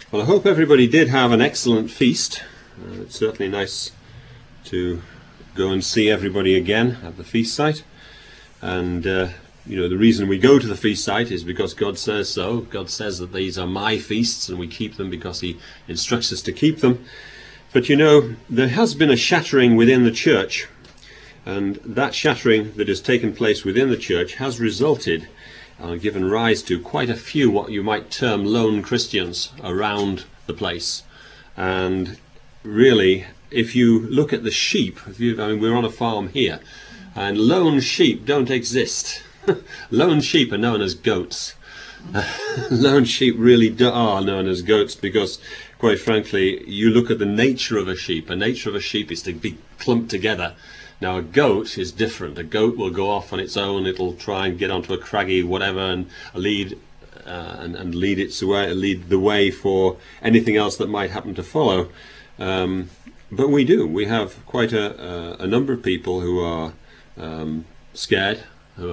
Well, I hope everybody did have an excellent feast. It's certainly nice to go and see everybody again at the feast site. And, the reason we go to the feast site is because God says so. God says that these are my feasts and we keep them because He instructs us to keep them. But, there has been a shattering within the church. And that shattering that has taken place within the church has resulted given rise to quite a few what you might term lone Christians around the place. And really, if you look at the sheep, we're on a farm here, and lone sheep don't exist. Lone sheep are known as goats. Lone sheep really are known as goats because, quite frankly, you look at the nature of a sheep. The nature of a sheep is to be clumped together. Now a goat is different. A goat will go off on its own. It'll try and get onto a craggy whatever and lead the way for anything else that might happen to follow. But we do. We have quite a number of people who are scared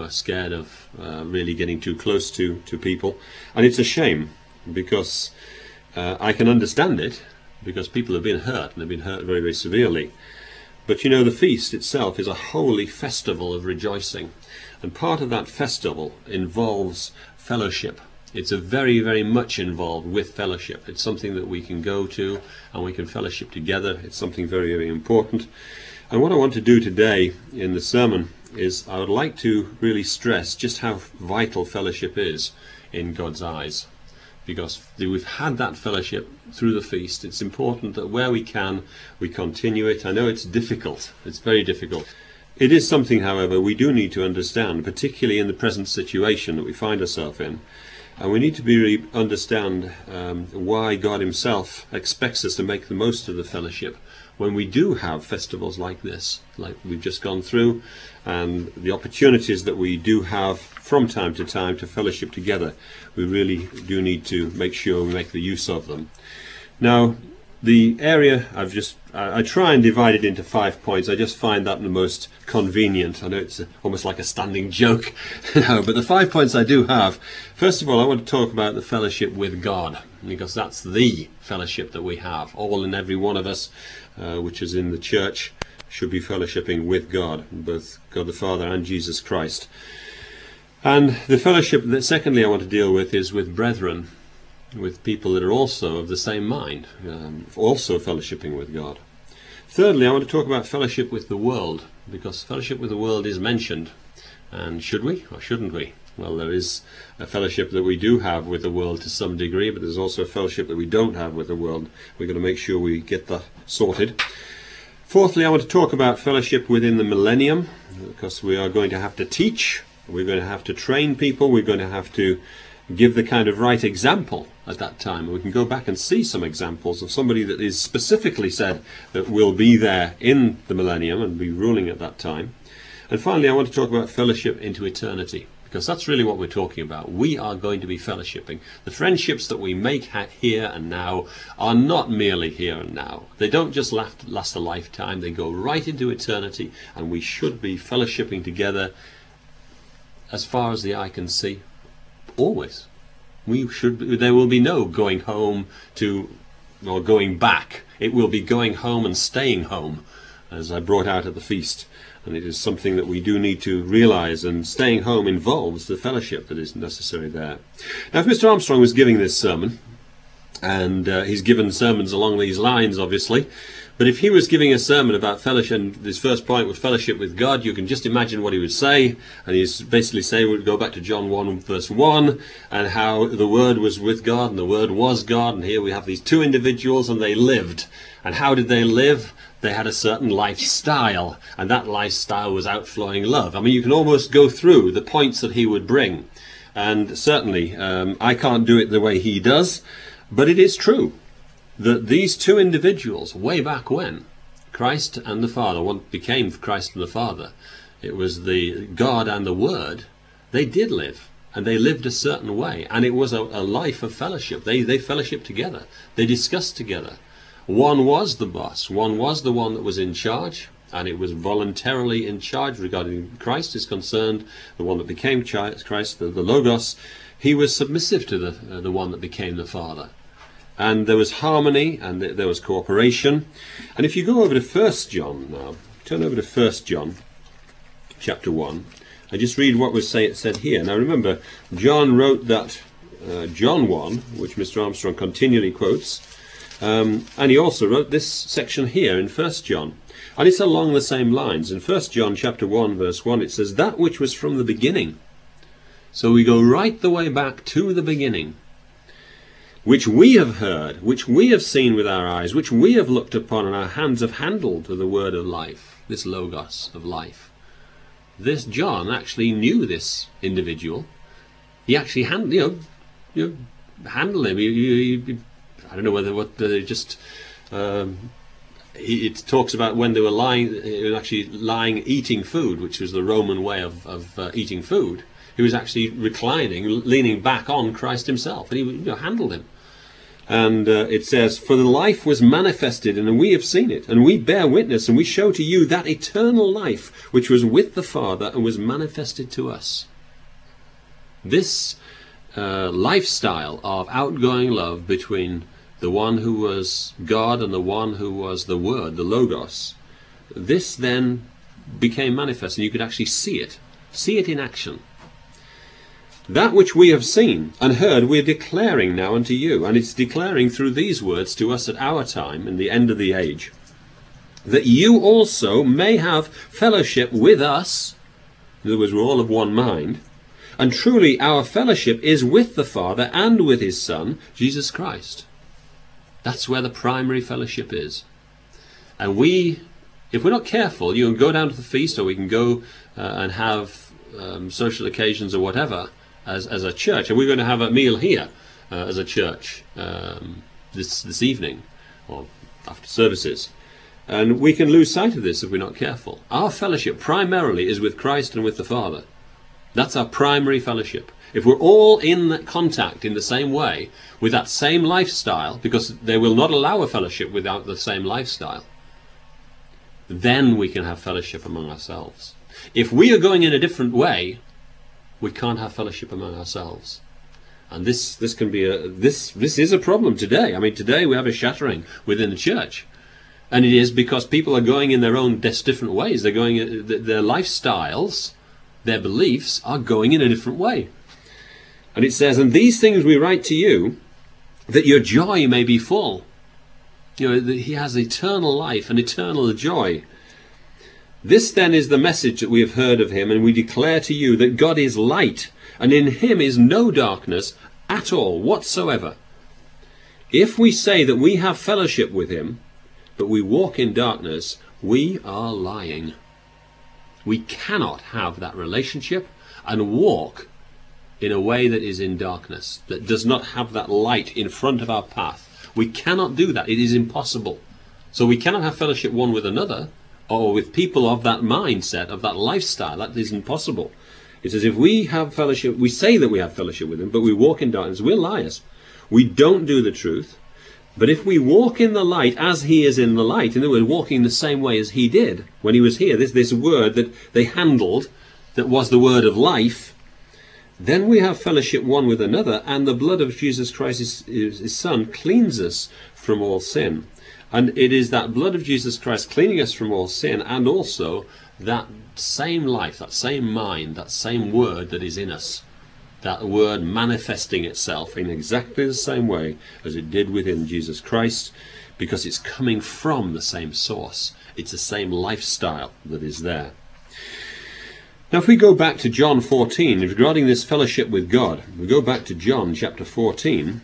of really getting too close to people, and it's a shame because I can understand it because people have been hurt and they've been hurt very, very severely. But the feast itself is a holy festival of rejoicing. And part of that festival involves fellowship. It's a very, very much involved with fellowship. It's something that we can go to and we can fellowship together. It's something very, very important. And what I want to do today in the sermon is I would like to really stress just how vital fellowship is in God's eyes. Because we've had that fellowship through the feast. It's important that where we can, we continue it. I know it's difficult. It's very difficult. It is something, however, we do need to understand, particularly in the present situation that we find ourselves in. And we need to really understand why God Himself expects us to make the most of the fellowship when we do have festivals like this, like we've just gone through, and the opportunities that we do have from time to time to fellowship together. We really do need to make sure we make the use of them. Now, the area I try and divide it into 5 points. I just find that the most convenient. I know it's almost like a standing joke, but the 5 points I do have. First of all, I want to talk about the fellowship with God, because that's the fellowship that we have. All and every one of us, which is in the church, should be fellowshipping with God, both God the Father and Jesus Christ. And the fellowship that secondly I want to deal with is with brethren, with people that are also of the same mind, also fellowshipping with God. Thirdly, I want to talk about fellowship with the world, because fellowship with the world is mentioned. And should we or shouldn't we? Well, there is a fellowship that we do have with the world to some degree, but there's also a fellowship that we don't have with the world. We've got to make sure we get that sorted. Fourthly, I want to talk about fellowship within the millennium, because we are going to have to teach, we're going to have to train people, we're going to have to give the kind of right example at that time. We can go back and see some examples of somebody that is specifically said that will be there in the millennium and be ruling at that time. And finally, I want to talk about fellowship into eternity, because that's really what we're talking about. We are going to be fellowshipping. The friendships that we make here and now are not merely here and now. They don't just last a lifetime. They go right into eternity, and we should be fellowshipping together as far as the eye can see. Always. There will be no going home or going back. It will be going home and staying home, as I brought out at the feast. And it is something that we do need to realize, and staying home involves the fellowship that is necessary there. Now, if Mr. Armstrong was giving this sermon, and he's given sermons along these lines, obviously, but if he was giving a sermon about fellowship, and his first point was fellowship with God, you can just imagine what he would say. And he's basically saying, we'd go back to John 1 verse 1, and how the Word was with God, and the Word was God, and here we have these two individuals, and they lived. And how did they live? They had a certain lifestyle, and that lifestyle was outflowing love. I mean, you can almost go through the points that he would bring. And certainly, I can't do it the way he does, but it is true that these two individuals, way back when, Christ and the Father, what became Christ and the Father, it was the God and the Word, they did live, and they lived a certain way, and it was a life of fellowship. They fellowshiped together, they discussed together. One was the boss, one was the one that was in charge, and it was voluntarily in charge regarding Christ is concerned, the one that became Christ, the Logos. He was submissive to the one that became the Father. and there was harmony, and there was cooperation. And if you go over to 1 John now, turn over to 1 John chapter 1, and just read what was said here. Now remember, John wrote that John 1, which Mr. Armstrong continually quotes, and he also wrote this section here in 1 John. And it's along the same lines. In 1 John chapter 1, verse 1, it says, "That which was from the beginning." So we go right the way back to the beginning. "Which we have heard, which we have seen with our eyes, which we have looked upon, and our hands have handled to the word of life." This logos of life. This John actually knew this individual. He actually handled him. I don't know whether just. It talks about when they were lying, eating food, which was the Roman way of eating food. He was actually reclining, leaning back on Christ himself, and he handled him. And it says, "For the life was manifested, and we have seen it, and we bear witness, and we show to you that eternal life which was with the Father and was manifested to us." This lifestyle of outgoing love between the one who was God and the one who was the Word, the Logos, this then became manifest, and you could actually see it in action. "That which we have seen and heard we are declaring now unto you," and it's declaring through these words to us at our time, in the end of the age, "that you also may have fellowship with us." In other words, we're all of one mind. "And truly our fellowship is with the Father and with his Son, Jesus Christ." That's where the primary fellowship is. And we, if we're not careful, you can go down to the feast, or we can go and have social occasions or whatever, as a church, and we're going to have a meal here as a church this evening or after services, and we can lose sight of this if we're not careful. Our fellowship primarily is with Christ and with the Father. That's our primary fellowship. If we're all in that contact in the same way, with that same lifestyle, because they will not allow a fellowship without the same lifestyle, then we can have fellowship among ourselves. If we are going in a different way, we can't have fellowship among ourselves. And this can be this is a problem today. I mean, today we have a shattering within the church, and it is because people are going in their own different ways. They're going, their lifestyles, their beliefs are going in a different way. And it says, "And these things we write to you, that your joy may be full." He has eternal life and eternal joy. "This then is the message that we have heard of him, and we declare to you that God is light, and in him is no darkness at all whatsoever. If we say that we have fellowship with him, but we walk in darkness, we are lying." We cannot have that relationship and walk in a way that is in darkness, that does not have that light in front of our path. We cannot do that. It is impossible. So we cannot have fellowship one with another, or with people of that mindset, of that lifestyle. That is impossible. It says if we have fellowship, we say that we have fellowship with him, but we walk in darkness, we're liars. We don't do the truth. But if we walk in the light as he is in the light, in other words, walking the same way as he did when he was here, this word that they handled, that was the word of life, then we have fellowship one with another, and the blood of Jesus Christ, his Son, cleans us from all sin. And it is that blood of Jesus Christ cleaning us from all sin, and also that same life, that same mind, that same word that is in us. That word manifesting itself in exactly the same way as it did within Jesus Christ, because it's coming from the same source. It's the same lifestyle that is there. Now if we go back to John 14, regarding this fellowship with God, we go back to John chapter 14.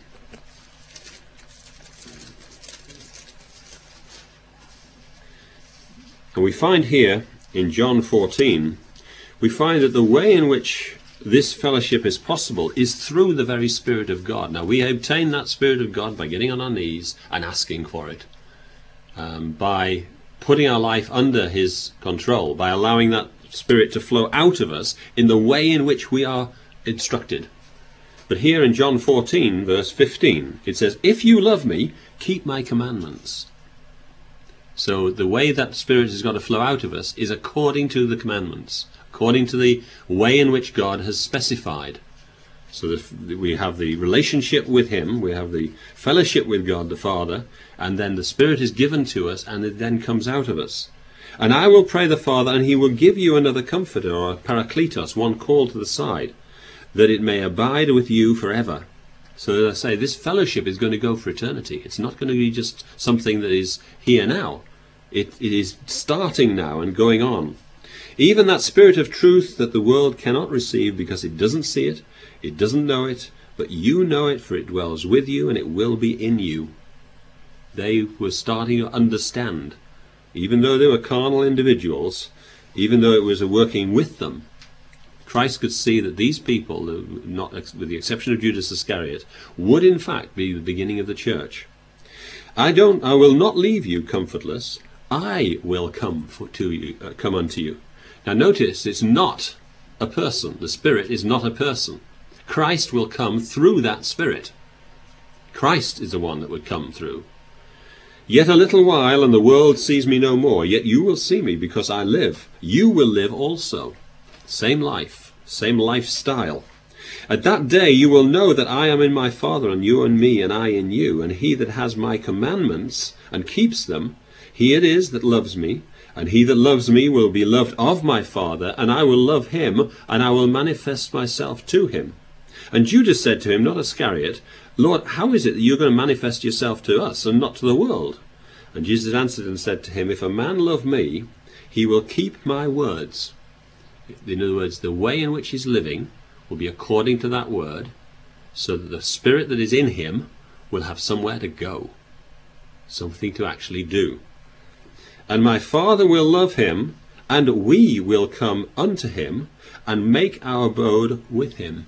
And we find here in John 14, we find that the way in which this fellowship is possible is through the very Spirit of God. Now we obtain that Spirit of God by getting on our knees and asking for it, by putting our life under his control, by allowing that Spirit to flow out of us in the way in which we are instructed. But here in John 14 verse 15 it says, "If you love me, keep my commandments." So the way that Spirit has got to flow out of us is according to the commandments, according to the way in which God has specified. So we have the relationship with him, we have the fellowship with God the Father, and then the Spirit is given to us, and it then comes out of us. And I will pray the Father, and he will give you another comforter, or a parakletos, one called to the side, that it may abide with you forever. So as I say, this fellowship is going to go for eternity. It's not going to be just something that is here now. It is starting now and going on. Even that Spirit of truth that the world cannot receive because it doesn't see it, it doesn't know it, but you know it, for it dwells with you and it will be in you. They were starting to understand. Even though they were carnal individuals, even though it was a working with them, Christ could see that these people, not with the exception of Judas Iscariot, would in fact be the beginning of the church. I will not leave you comfortless. I will come unto you. Now notice, it's not a person. The Spirit is not a person. Christ will come through that Spirit. Christ is the one that would come through. Yet a little while, and the world sees me no more. Yet you will see me, because I live. You will live also. Same life, same lifestyle. At that day you will know that I am in my Father, and you in me, and I in you. And he that has my commandments and keeps them, he it is that loves me. And he that loves me will be loved of my Father, and I will love him, and I will manifest myself to him. And Judas said to him, not Iscariot, Lord, how is it that you're going to manifest yourself to us, and not to the world? And Jesus answered and said to him, if a man love me, he will keep my words. In other words, the way in which he's living will be according to that word, so that the Spirit that is in him will have somewhere to go, something to actually do. And my Father will love him, and we will come unto him, and make our abode with him.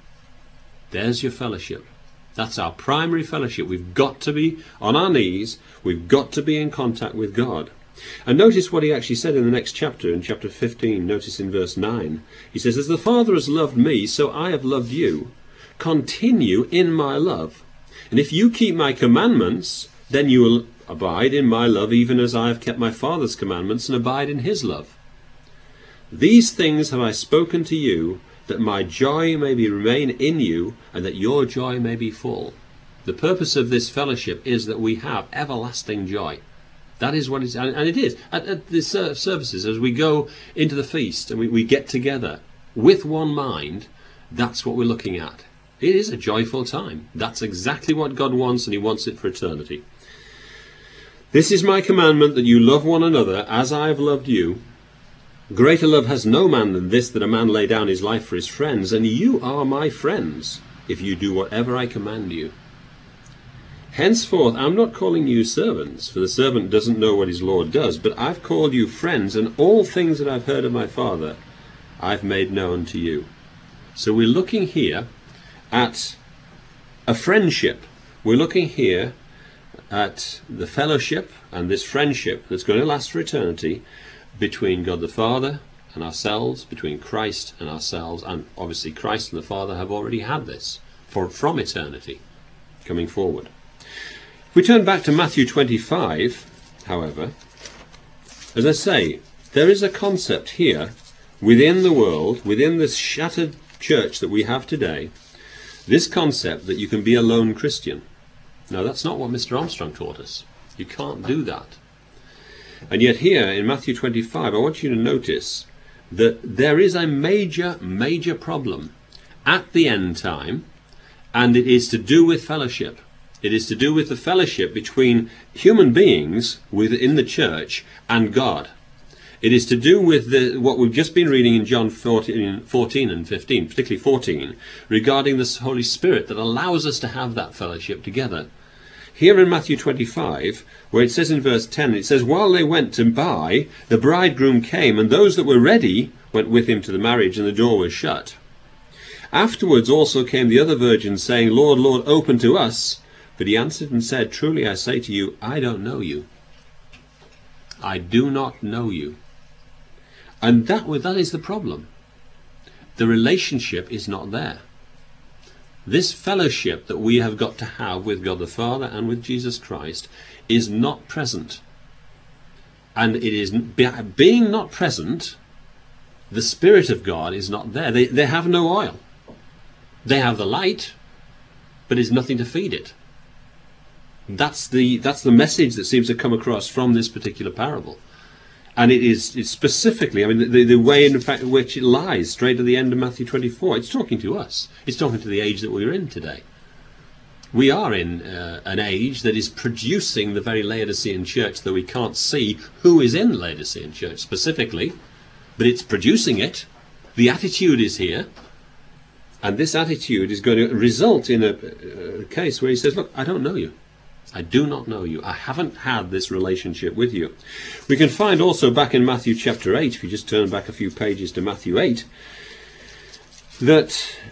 There's your fellowship. That's our primary fellowship. We've got to be on our knees. We've got to be in contact with God. And notice what he actually said in the next chapter, in chapter 15. Notice in verse 9. He says, as the Father has loved me, so I have loved you. Continue in my love. And if you keep my commandments, then you will abide in my love, even as I have kept my Father's commandments and abide in his love. These things have I spoken to you, that my joy may remain in you, and that your joy may be full. The purpose of this fellowship is that we have everlasting joy. That is what it is, and it is. At the services, as we go into the feast and we get together with one mind, that's what we're looking at. It is a joyful time. That's exactly what God wants, and he wants it for eternity. This is my commandment, that you love one another as I have loved you. Greater love has no man than this, that a man lay down his life for his friends, and you are my friends, if you do whatever I command you. Henceforth I'm not calling you servants, for the servant doesn't know what his Lord does, but I've called you friends, and all things that I've heard of my Father I've made known to you. So we're looking here at a friendship. We're looking here at the fellowship and this friendship that's going to last for eternity between God the Father and ourselves, between Christ and ourselves, and obviously Christ and the Father have already had this from eternity coming forward. If we turn back to Matthew 25, however, as I say, there is a concept here within the world, within this shattered church that we have today, this concept that you can be a lone Christian. Now, that's not what Mr. Armstrong taught us. You can't do that. And yet here in Matthew 25, I want you to notice that there is a major, major problem at the end time, and it is to do with fellowship. It is to do with the fellowship between human beings within the church and God. It is to do with what we've just been reading in John 14 and 15, particularly 14, regarding the Holy Spirit that allows us to have that fellowship together. Here in Matthew 25, where it says in verse 10, it says, while they went to buy, the bridegroom came, and those that were ready went with him to the marriage, and the door was shut. Afterwards also came the other virgins, saying, Lord, Lord, open to us. But he answered and said, truly I say to you, I don't know you. I do not know you. And that is the problem. The relationship is not there. This fellowship that we have got to have with God the Father and with Jesus Christ is not present. And it is being not present, the Spirit of God is not there. They have no oil. They have the light, but it's nothing to feed it. That's the message that seems to come across from this particular parable. And it's specifically, I mean, the way in fact which it lies straight at the end of Matthew 24, it's talking to us. It's talking to the age that we're in today. We are in an age that is producing the very Laodicean church, though we can't see who is in Laodicean church specifically, but it's producing it. The attitude is here, and this attitude is going to result in a case where he says, look, I don't know you. I do not know you. I haven't had this relationship with you. We can find also back in Matthew chapter 8, if you just turn back a few pages to Matthew 8, that...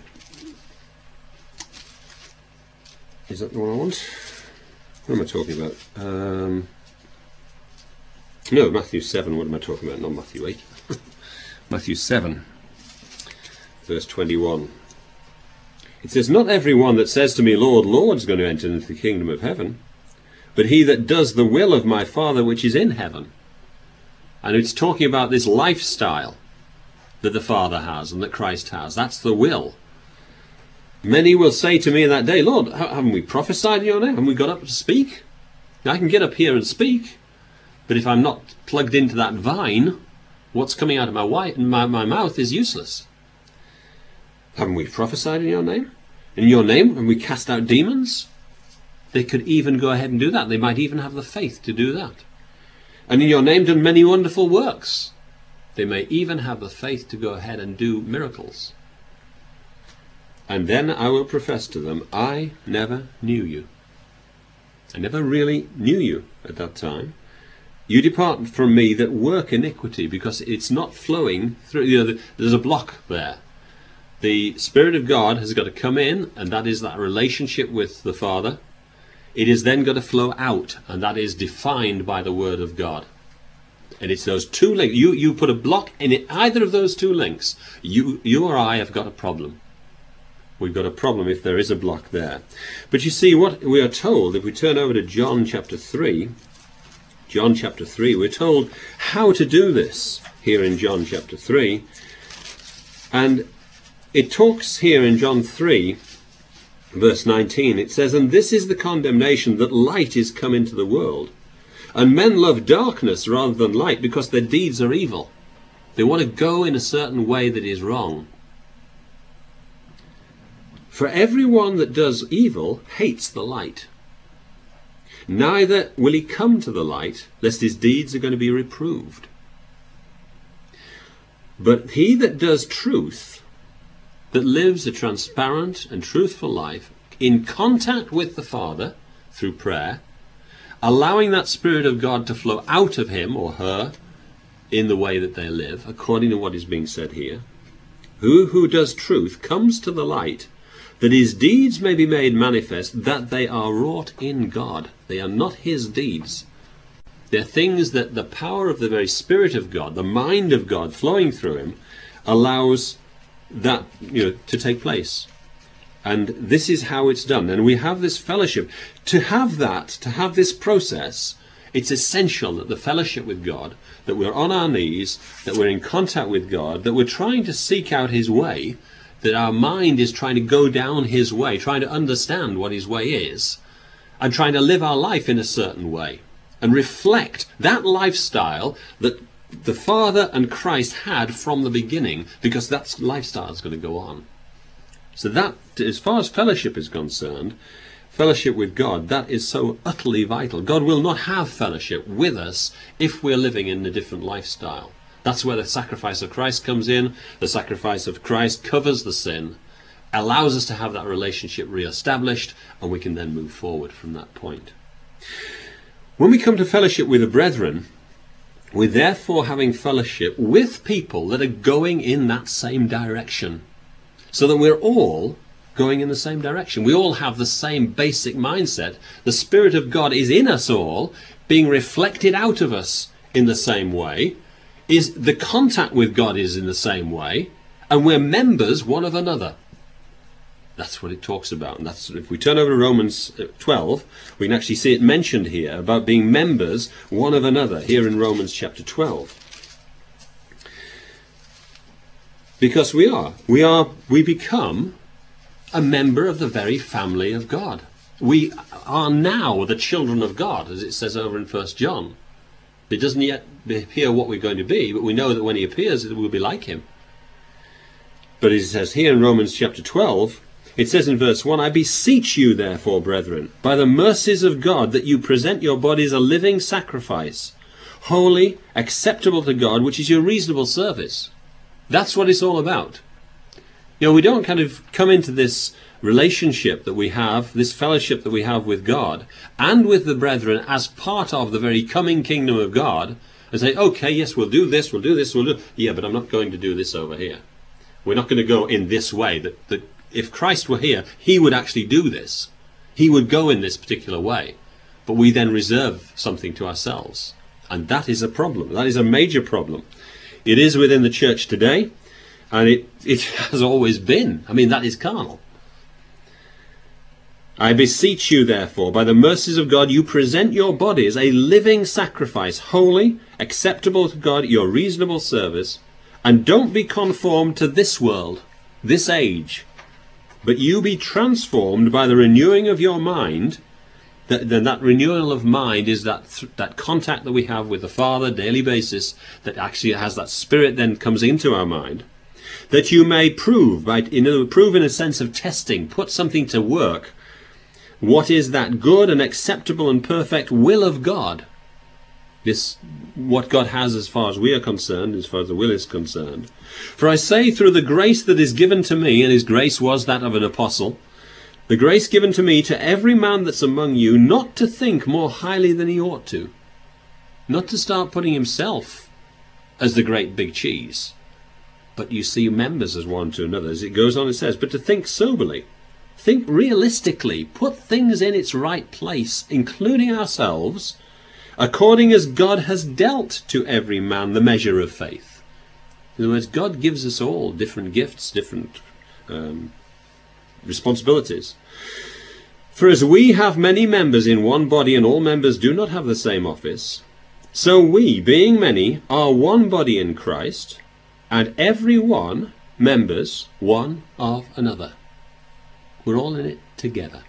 Is that the one I want? What am I talking about? No, Matthew 7. What am I talking about? Not Matthew 8. Matthew 7, verse 21. It says, not everyone that says to me, Lord, Lord, is going to enter into the kingdom of heaven, but he that does the will of my Father which is in heaven. And it's talking about this lifestyle that the Father has and that Christ has. That's the will. Many will say to me in that day, Lord, haven't we prophesied in your name? Haven't we got up to speak? Now, I can get up here and speak, but if I'm not plugged into that vine, what's coming out of my mouth is useless. Haven't we prophesied in your name? In your name, have we cast out demons? They could even go ahead and do that. They might even have the faith to do that. And in your name done many wonderful works. They may even have the faith to go ahead and do miracles. And then I will profess to them, I never knew you. I never really knew you at that time. You depart from me that work iniquity, because it's not flowing through. There's a block there. The Spirit of God has got to come in, and that is that relationship with the Father. It is then got to flow out, and that is defined by the Word of God. And it's those two links. You put a block in either of those two links, you or I have got a problem. We've got a problem if there is a block there. But you see, what we are told, if we turn over to John chapter 3, we're told how to do this here in John chapter 3. And it talks here in John 3, verse 19, it says, and this is the condemnation, that light is come into the world. And men love darkness rather than light, because their deeds are evil. They want to go in a certain way that is wrong. For everyone that does evil hates the light. Neither will he come to the light, lest his deeds are going to be reproved. But he that does truth, that lives a transparent and truthful life, in contact with the Father through prayer, allowing that Spirit of God to flow out of him or her in the way that they live, according to what is being said here, who does truth comes to the light, that his deeds may be made manifest, that they are wrought in God. They are not his deeds. They're things that the power of the very Spirit of God, the mind of God flowing through him, allows that to take place. And this is how it's done. And we have this fellowship. To have this process, it's essential that the fellowship with God, that we're on our knees, that we're in contact with God, that we're trying to seek out his way, that our mind is trying to go down his way, trying to understand what his way is, and trying to live our life in a certain way, and reflect that lifestyle that the Father and Christ had from the beginning, because that lifestyle is going to go on. So that, as far as fellowship is concerned, fellowship with God, that is so utterly vital. God will not have fellowship with us if we're living in a different lifestyle. That's where the sacrifice of Christ comes in. The sacrifice of Christ covers the sin, allows us to have that relationship re-established, and we can then move forward from that point. When we come to fellowship with the brethren, we're therefore having fellowship with people that are going in that same direction, so that we're all going in the same direction. We all have the same basic mindset. The Spirit of God is in us all, being reflected out of us in the same way. Is the contact with God is in the same way, and we're members one of another. That's what it talks about. And that's, if we turn over to Romans 12, we can actually see it mentioned here about being members one of another here in Romans chapter 12. Because we become a member of the very family of God. We are now the children of God, as it says over in 1 John. It doesn't yet appear what we're going to be, but we know that when he appears, it will be like him. But it says here in Romans chapter 12, it says in verse 1, I beseech you, therefore, brethren, by the mercies of God, that you present your bodies a living sacrifice, holy, acceptable to God, which is your reasonable service. That's what it's all about. You know, we don't kind of come into this relationship that we have, this fellowship that we have with God and with the brethren as part of the very coming kingdom of God and say, okay, yes, we'll do this, we'll do this, we'll do... Yeah, but I'm not going to do this over here. We're not going to go in this way. That if Christ were here, he would actually do this. He would go in this particular way. But we then reserve something to ourselves. And that is a problem. That is a major problem. It is within the church today, and it has always been. I mean, that is carnal. I beseech you, therefore, by the mercies of God, you present your bodies a living sacrifice, holy, acceptable to God, your reasonable service, and don't be conformed to this world, this age, but you be transformed by the renewing of your mind. That renewal of mind is that contact that we have with the Father, daily basis, that actually has that spirit then comes into our mind, that you may prove, prove in a sense of testing, put something to work, what is that good and acceptable and perfect will of God? This, what God has as far as we are concerned, as far as the will is concerned. For I say, through the grace that is given to me, and his grace was that of an apostle, the grace given to me, to every man that's among you, not to think more highly than he ought to. Not to start putting himself as the great big cheese, but you see members as one to another. As it goes on, it says, but to think soberly. Think realistically, put things in its right place, including ourselves, according as God has dealt to every man the measure of faith. In other words, God gives us all different gifts, different responsibilities. For as we have many members in one body, and all members do not have the same office, so we, being many, are one body in Christ, and every one members one of another. We're all in it together.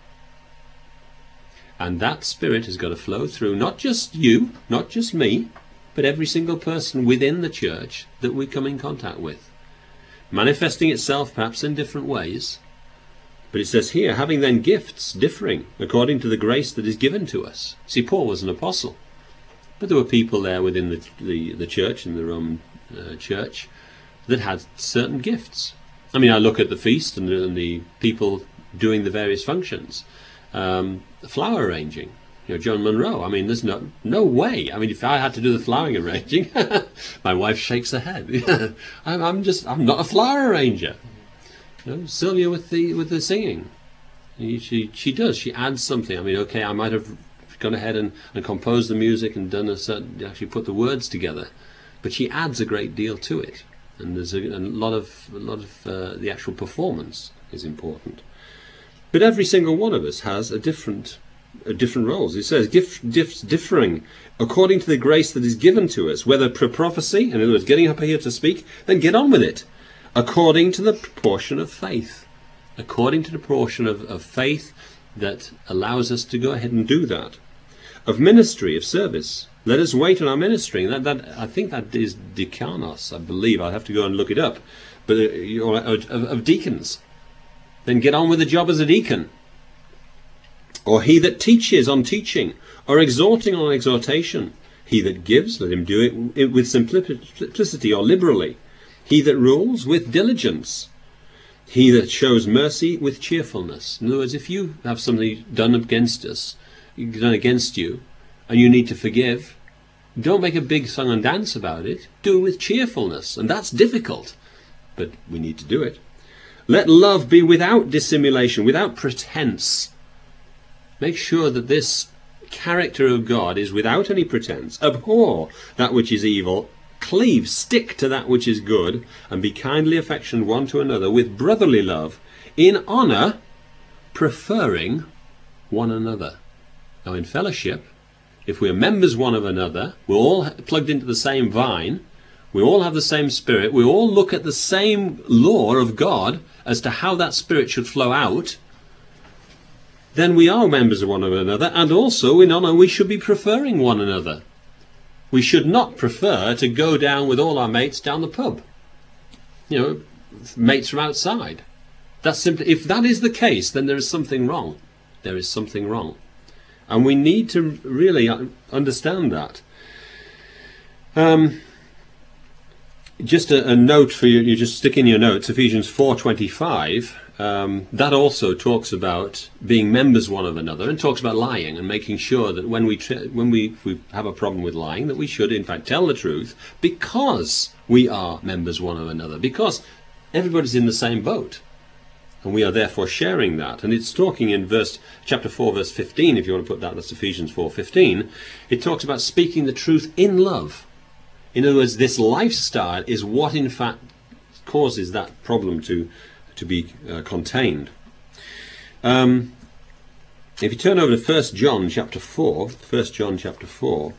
And that spirit has got to flow through not just you, not just me, but every single person within the church that we come in contact with. Manifesting itself perhaps in different ways. But it says here, having then gifts differing according to the grace that is given to us. See, Paul was an apostle. But there were people there within the church, in the Roman church, that had certain gifts. I mean, I look at the feast and the people doing the various functions. Flower arranging, John Monroe. I mean, there's no way. I mean, if I had to do the flowering arranging, my wife shakes her head. I'm not a flower arranger. Sylvia with the singing, she does. She adds something. I mean, okay, I might have gone ahead and composed the music and done actually put the words together, but she adds a great deal to it, and there's a lot of the actual performance is important. But every single one of us has a different roles. It says gifts differing according to the grace that is given to us, whether prophecy, in other words, getting up here to speak, then get on with it, according to the proportion of faith. According to the proportion of faith that allows us to go ahead and do that. Of ministry, of service. Let us wait on our ministry. That I think that is decanos, I believe. I'll have to go and look it up. But of deacons. Then get on with the job as a deacon. Or he that teaches on teaching, or exhorting on exhortation. He that gives, let him do it with simplicity or liberally. He that rules, with diligence. He that shows mercy, with cheerfulness. In other words, if you have something done against you, and you need to forgive, don't make a big song and dance about it. Do it with cheerfulness. And that's difficult, but we need to do it. Let love be without dissimulation, without pretense. Make sure that this character of God is without any pretense. Abhor that which is evil. Cleave, stick to that which is good, and be kindly affectioned one to another with brotherly love, in honour, preferring one another. Now in fellowship, if we are members one of another, we're all plugged into the same vine, we all have the same Spirit, we all look at the same law of God as to how that Spirit should flow out, then we are members of one another, and also in honour we should be preferring one another. We should not prefer to go down with all our mates down the pub. Mates from outside. That's simply, if that is the case, then there is something wrong. There is something wrong. And we need to really understand that. Just a note for you just stick in your notes, Ephesians 4:25. That also talks about being members one of another, and talks about lying and making sure that when we have a problem with lying, that we should in fact tell the truth, because we are members one of another, because everybody's in the same boat, and we are therefore sharing that. And it's talking in chapter 4 verse 15, if you want to put that's Ephesians 4:15. It talks about speaking the truth in love. In other words, this lifestyle is what in fact causes that problem to be contained. If you turn over to 1 John chapter 4, 1 John chapter 4,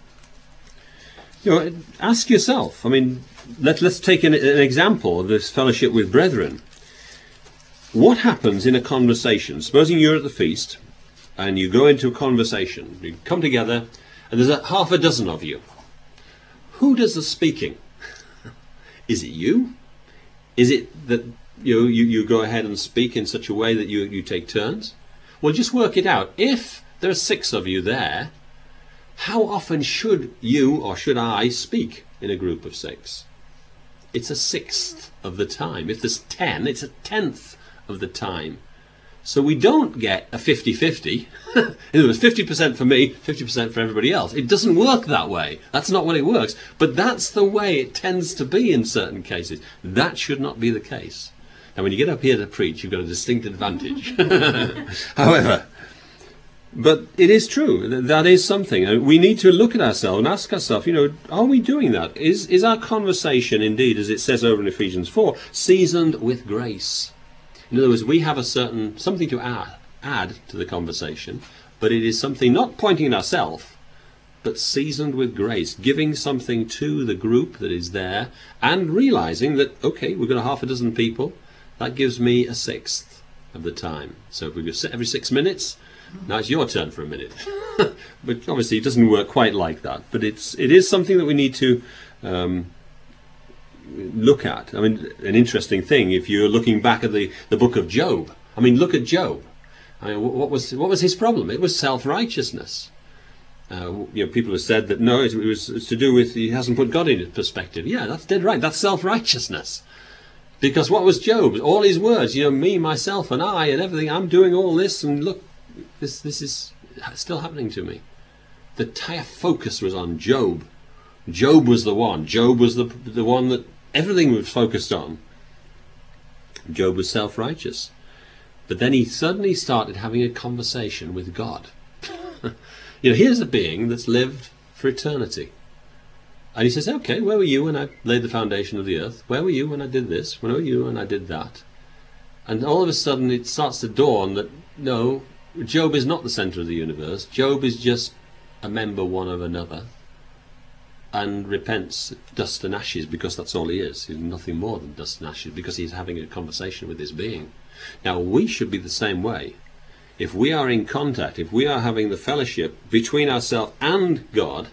ask yourself, let's take an example of this fellowship with brethren. What happens in a conversation? Supposing you're at the feast and you go into a conversation, you come together and there's half a dozen of you. Who does the speaking? Is it you? Is it that you go ahead and speak in such a way that you take turns? Well, just work it out. If there are 6 of you there, how often should you or should I speak in a group of 6? It's a 1/6 of the time. If there's 10, it's a 1/10 of the time. So we don't get a 50-50. In other words, 50% for me, 50% for everybody else. It doesn't work that way. That's not what it works. But that's the way it tends to be in certain cases. That should not be the case. Now, when you get up here to preach, you've got a distinct advantage. However, but it is true. That is something. We need to look at ourselves and ask ourselves, are we doing that? Is our conversation indeed, as it says over in Ephesians 4, seasoned with grace? In other words, we have something to add to the conversation, but it is something not pointing at ourselves, but seasoned with grace, giving something to the group that is there, and realizing that, okay, we've got a half a dozen people, that gives me a 1/6 of the time. So if we go every 6 minutes, now it's your turn for a minute. But obviously it doesn't work quite like that, but it is something that we need to look at. An interesting thing, if you're looking back at the book of Job, look at Job. What was his problem? It was self-righteousness. People have said that no, it was to do with he hasn't put God in perspective. Yeah, that's dead right. That's self-righteousness. Because what was Job? All his words, me, myself, and I, and everything. I'm doing all this, and look, this is still happening to me. The entire focus was on Job. Job was the one. Job was the one that everything was focused on. Job was self-righteous. But then he suddenly started having a conversation with God. Here's a being that's lived for eternity. And he says, okay, where were you when I laid the foundation of the earth? Where were you when I did this? Where were you when I did that? And all of a sudden it starts to dawn that, no, Job is not the centre of the universe. Job is just a member one of another, and repents dust and ashes, because that's all he is. He's nothing more than dust and ashes, because he's having a conversation with this being. Now, we should be the same way. If we are in contact, if we are having the fellowship between ourselves and God,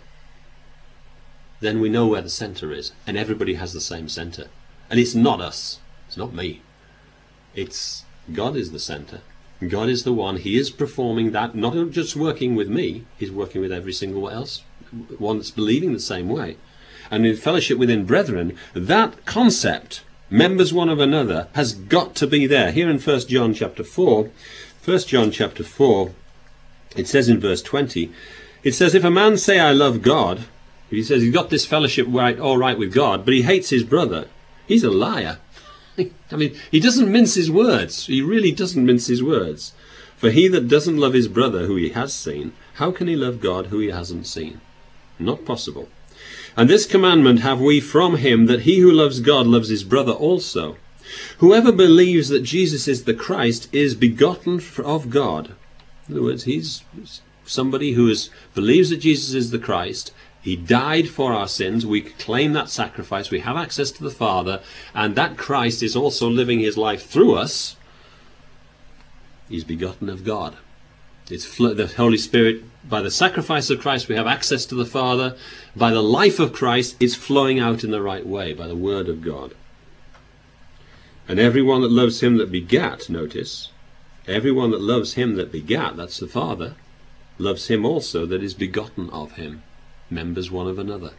then we know where the centre is, and everybody has the same centre. And it's not us. It's not me. It's God is the centre. God is the one. He is performing that, not just working with me, he's working with every single one that's believing the same way. And in fellowship within brethren, that concept, members one of another, has got to be there. Here in 1 John chapter 4, 1 John chapter 4, it says in verse 20, it says, if a man say, I love God, he says he's got this fellowship all right with God, but he hates his brother, he's a liar. He doesn't mince his words. He really doesn't mince his words. For he that doesn't love his brother who he has seen, how can he love God who he hasn't seen? Not possible. And this commandment have we from him, that he who loves God loves his brother also. Whoever believes that Jesus is the Christ is begotten of God. In other words, he's somebody who believes that Jesus is the Christ, he died for our sins, we claim that sacrifice, we have access to the Father, and that Christ is also living his life through us, he's begotten of God. It's the Holy Spirit, by the sacrifice of Christ, we have access to the Father. By the life of Christ, it's flowing out in the right way, by the Word of God. And everyone that loves him that begat, notice, everyone that loves him that begat, that's the Father, loves him also that is begotten of him, members one of another.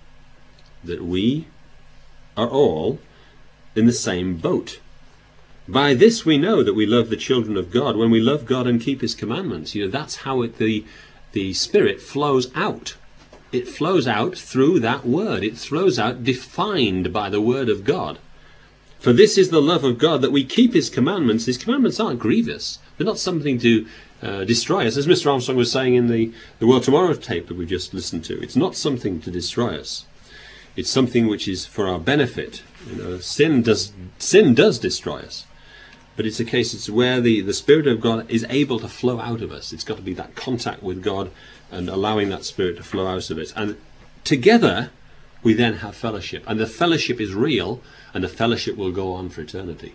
That we are all in the same boat. By this we know that we love the children of God, when we love God and keep his commandments. That's how the Spirit flows out. It flows out through that word. It flows out defined by the word of God. For this is the love of God, that we keep his commandments. His commandments aren't grievous. They're not something to destroy us. As Mr. Armstrong was saying in the World Tomorrow tape that we just listened to, it's not something to destroy us. It's something which is for our benefit. Sin does destroy us. But it's a case, it's where the Spirit of God is able to flow out of us. It's got to be that contact with God and allowing that Spirit to flow out of it. And together, we then have fellowship. And the fellowship is real, and the fellowship will go on for eternity.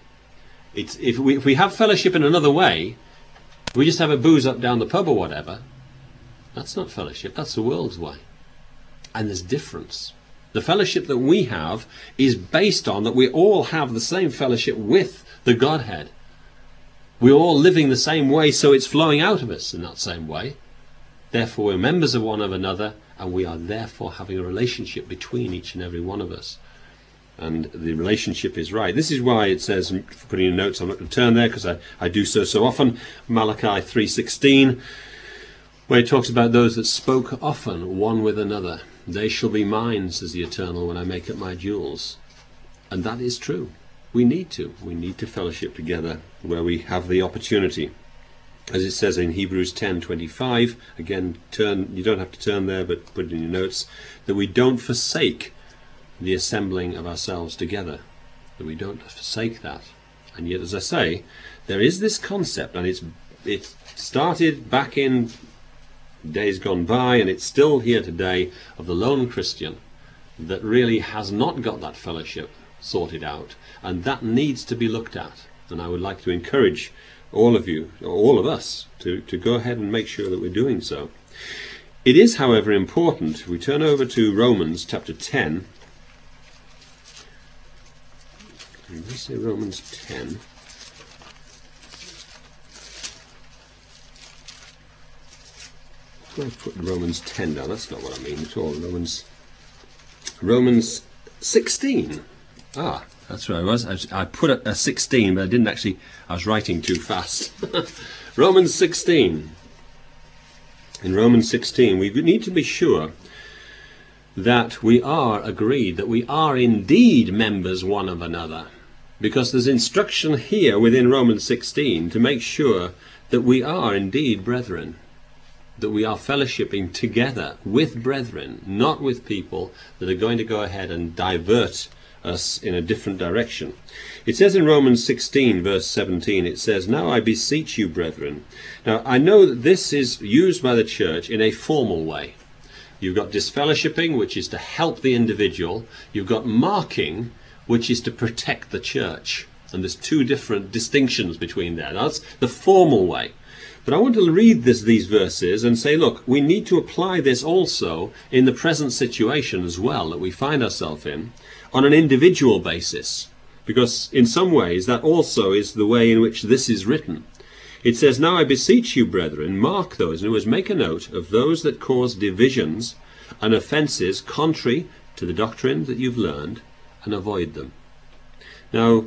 If we have fellowship in another way, we just have a booze up down the pub or whatever, that's not fellowship, that's the world's way. And there's difference. The fellowship that we have is based on that we all have the same fellowship with the Godhead. We're all living the same way, so it's flowing out of us in that same way. Therefore, we're members of one of another, and we are therefore having a relationship between each and every one of us. And the relationship is right. This is why it says, for putting in notes, I'm not going to turn there because I do so often, Malachi 3:16, where it talks about those that spoke often one with another. They shall be mine, says the Eternal, when I make up my jewels. And that is true. We need to fellowship together where we have the opportunity. As it says in Hebrews 10:25, again, you don't have to turn there, but put it in your notes, that we don't forsake the assembling of ourselves together. That we don't forsake that. And yet, as I say, there is this concept, and it started back in days gone by, and it's still here today, of the lone Christian that really has not got that fellowship sorted out, and that needs to be looked at. And I would like to encourage all of you, or all of us, to go ahead and make sure that we're doing so. It is, however, important, if we turn over to Romans chapter 10, let's say Romans 10, I put Romans 10 down, that's not what I mean at all. Romans 16. That's where I was. I put a 16, but I didn't actually, I was writing too fast. Romans 16. In Romans 16, we need to be sure that we are agreed, that we are indeed members one of another. Because there's instruction here within Romans 16 to make sure that we are indeed brethren. That we are fellowshipping together with brethren, not with people that are going to go ahead and divert us in a different direction. It says in Romans 16 verse 17, it says, "Now I beseech you, brethren." Now I know that this is used by the church in a formal way. You've got disfellowshipping, which is to help the individual. You've got marking, which is to protect the church. And there's two different distinctions between there. That's the formal way. But I want to read these verses and say, look, we need to apply this also in the present situation as well that we find ourselves in, on an individual basis. Because in some ways that also is the way in which this is written. It says, "Now I beseech you, brethren, mark those," in other words, make a note of those that cause divisions and offences contrary to the doctrine that you've learned, and avoid them. Now,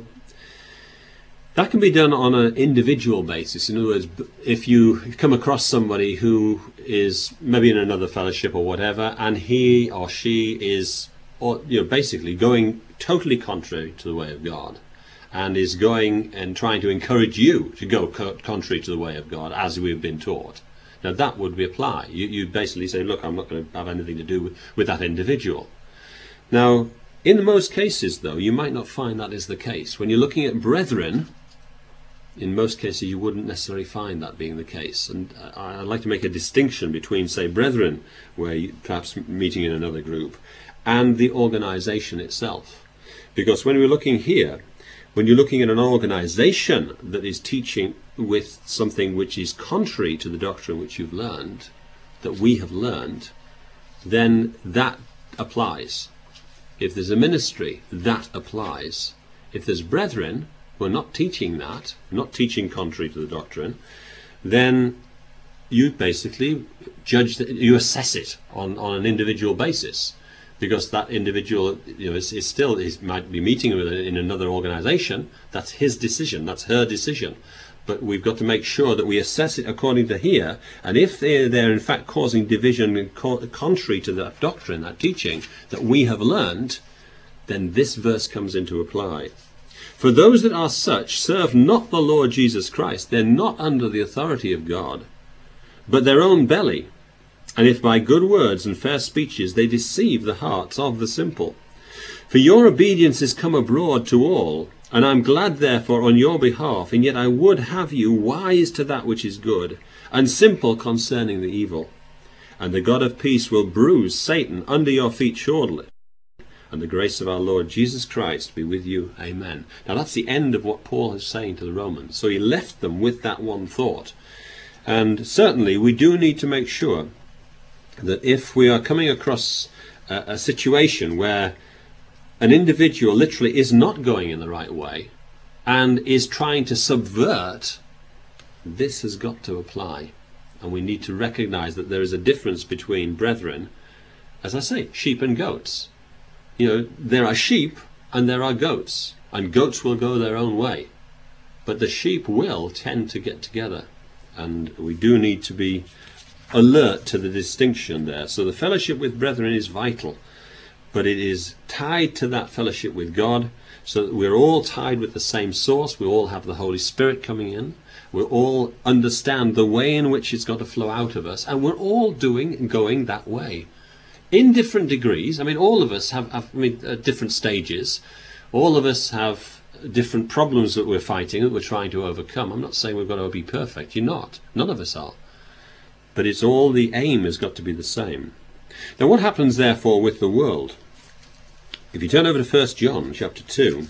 that can be done on an individual basis. In other words, if you come across somebody who is maybe in another fellowship or whatever, and he or she is basically going totally contrary to the way of God, and is going and trying to encourage you to go contrary to the way of God, as we've been taught. Now that would apply. You basically say, look, I'm not going to have anything to do with that individual. Now, in most cases, though, you might not find that is the case. When you're looking at brethren, in most cases you wouldn't necessarily find that being the case. And I'd like to make a distinction between, say, brethren, where you perhaps meeting in another group, and the organisation itself. Because when we're looking here, when you're looking at an organisation that is teaching with something which is contrary to the doctrine which you've learned, that we have learned, then that applies. If there's a ministry, that applies. If there's brethren who are not teaching that, not teaching contrary to the doctrine, then you basically judge, you assess it on an individual basis, because that individual, is might be meeting with in another organisation. That's his decision, that's her decision. But we've got to make sure that we assess it according to here, and if they're in fact causing division contrary to that doctrine, that teaching that we have learned, then this verse comes into apply. For those that are such serve not the Lord Jesus Christ. They're not under the authority of God, but their own belly. And if by good words and fair speeches they deceive the hearts of the simple. For your obedience is come abroad to all, and I am glad therefore on your behalf, and yet I would have you wise to that which is good, and simple concerning the evil. And the God of peace will bruise Satan under your feet shortly. And the grace of our Lord Jesus Christ be with you. Amen. Now that's the end of what Paul is saying to the Romans. So he left them with that one thought. And certainly we do need to make sure that if we are coming across a situation where an individual literally is not going in the right way and is trying to subvert, this has got to apply. And we need to recognize that there is a difference between brethren, as I say, sheep and goats. There are sheep and there are goats, and goats will go their own way, but the sheep will tend to get together, and we do need to be alert to the distinction there. So the fellowship with brethren is vital, but it is tied to that fellowship with God, so that we're all tied with the same source. We all have the Holy Spirit coming in. We all understand the way in which it's got to flow out of us, and we're all going that way. In different degrees. All of us have different stages. All of us have different problems that we're fighting, that we're trying to overcome. I'm not saying we've got to be perfect. You're not. None of us are. But it's all, the aim has got to be the same. Now what happens therefore with the world? If you turn over to 1 John chapter 2,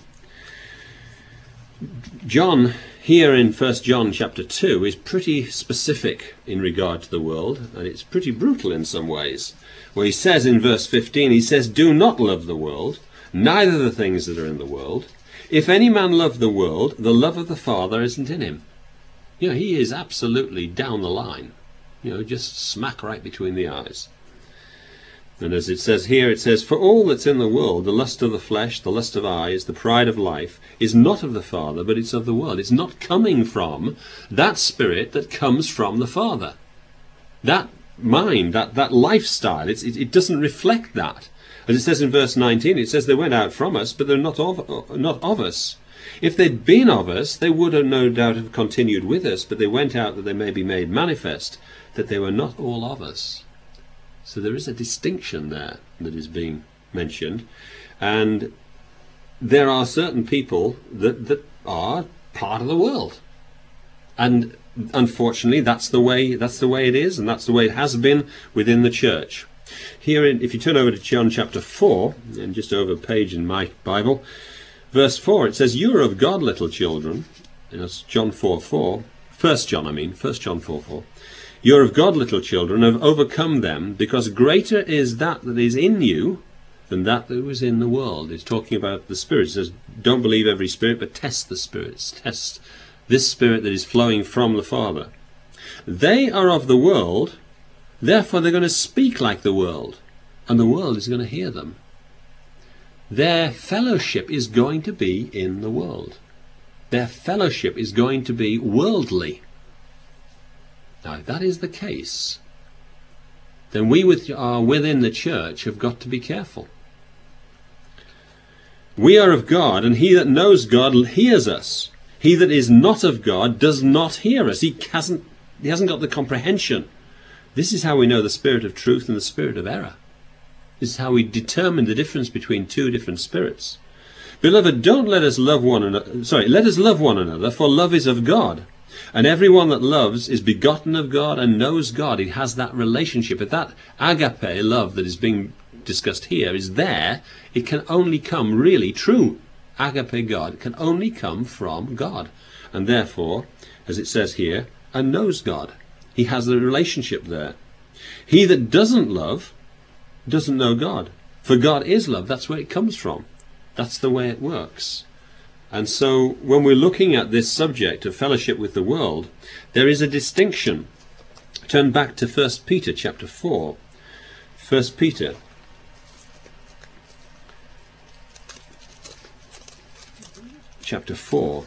John here in 1 John chapter 2 is pretty specific in regard to the world, and it's pretty brutal in some ways. Where he says in verse 15, he says, do not love the world, neither the things that are in the world. If any man love the world, the love of the Father isn't in him. He is absolutely down the line. Just smack right between the eyes. And as it says here, it says, for all that's in the world, the lust of the flesh, the lust of eyes, the pride of life, is not of the Father, but it's of the world. It's not coming from that spirit that comes from the Father. That mind, that lifestyle, it doesn't reflect that. As it says in verse 19, it says they went out from us, but they're not of us. If they'd been of us, they would have no doubt have continued with us, but they went out that they may be made manifest, that they were not all of us. So there is a distinction there that is being mentioned, and there are certain people that are part of the world, and unfortunately that's the way it is, and that's the way it has been within the church. Here, if you turn over to John chapter 4, and just over a page in my Bible, verse 4, it says, you are of God, little children. And that's John 4:4. 1 John 4:4. You are of God, little children, have overcome them, because greater is that is in you than that was in the world. It's talking about the Spirit. It says, don't believe every spirit, but test the spirits. Test this Spirit that is flowing from the Father. They are of the world, therefore they're going to speak like the world, and the world is going to hear them. Their fellowship is going to be in the world. Their fellowship is going to be worldly. Now, if that is the case, then we are within the church have got to be careful. We are of God, and he that knows God hears us. He that is not of God does not hear us. He hasn't got the comprehension. This is how we know the spirit of truth and the spirit of error. This is how we determine the difference between two different spirits. Beloved, don't let us love one another. Let us love one another, for love is of God. And everyone that loves is begotten of God and knows God. It has that relationship. If that agape love that is being discussed here is there, it can only come, really, true agape God. It can only come from God. And therefore, as it says here, and knows God. He has the relationship there. He that doesn't love doesn't know God. For God is love. That's where it comes from. That's the way it works. And so when we're looking at this subject of fellowship with the world, there is a distinction. Turn back to 1 Peter chapter 4. 1 Peter chapter 4.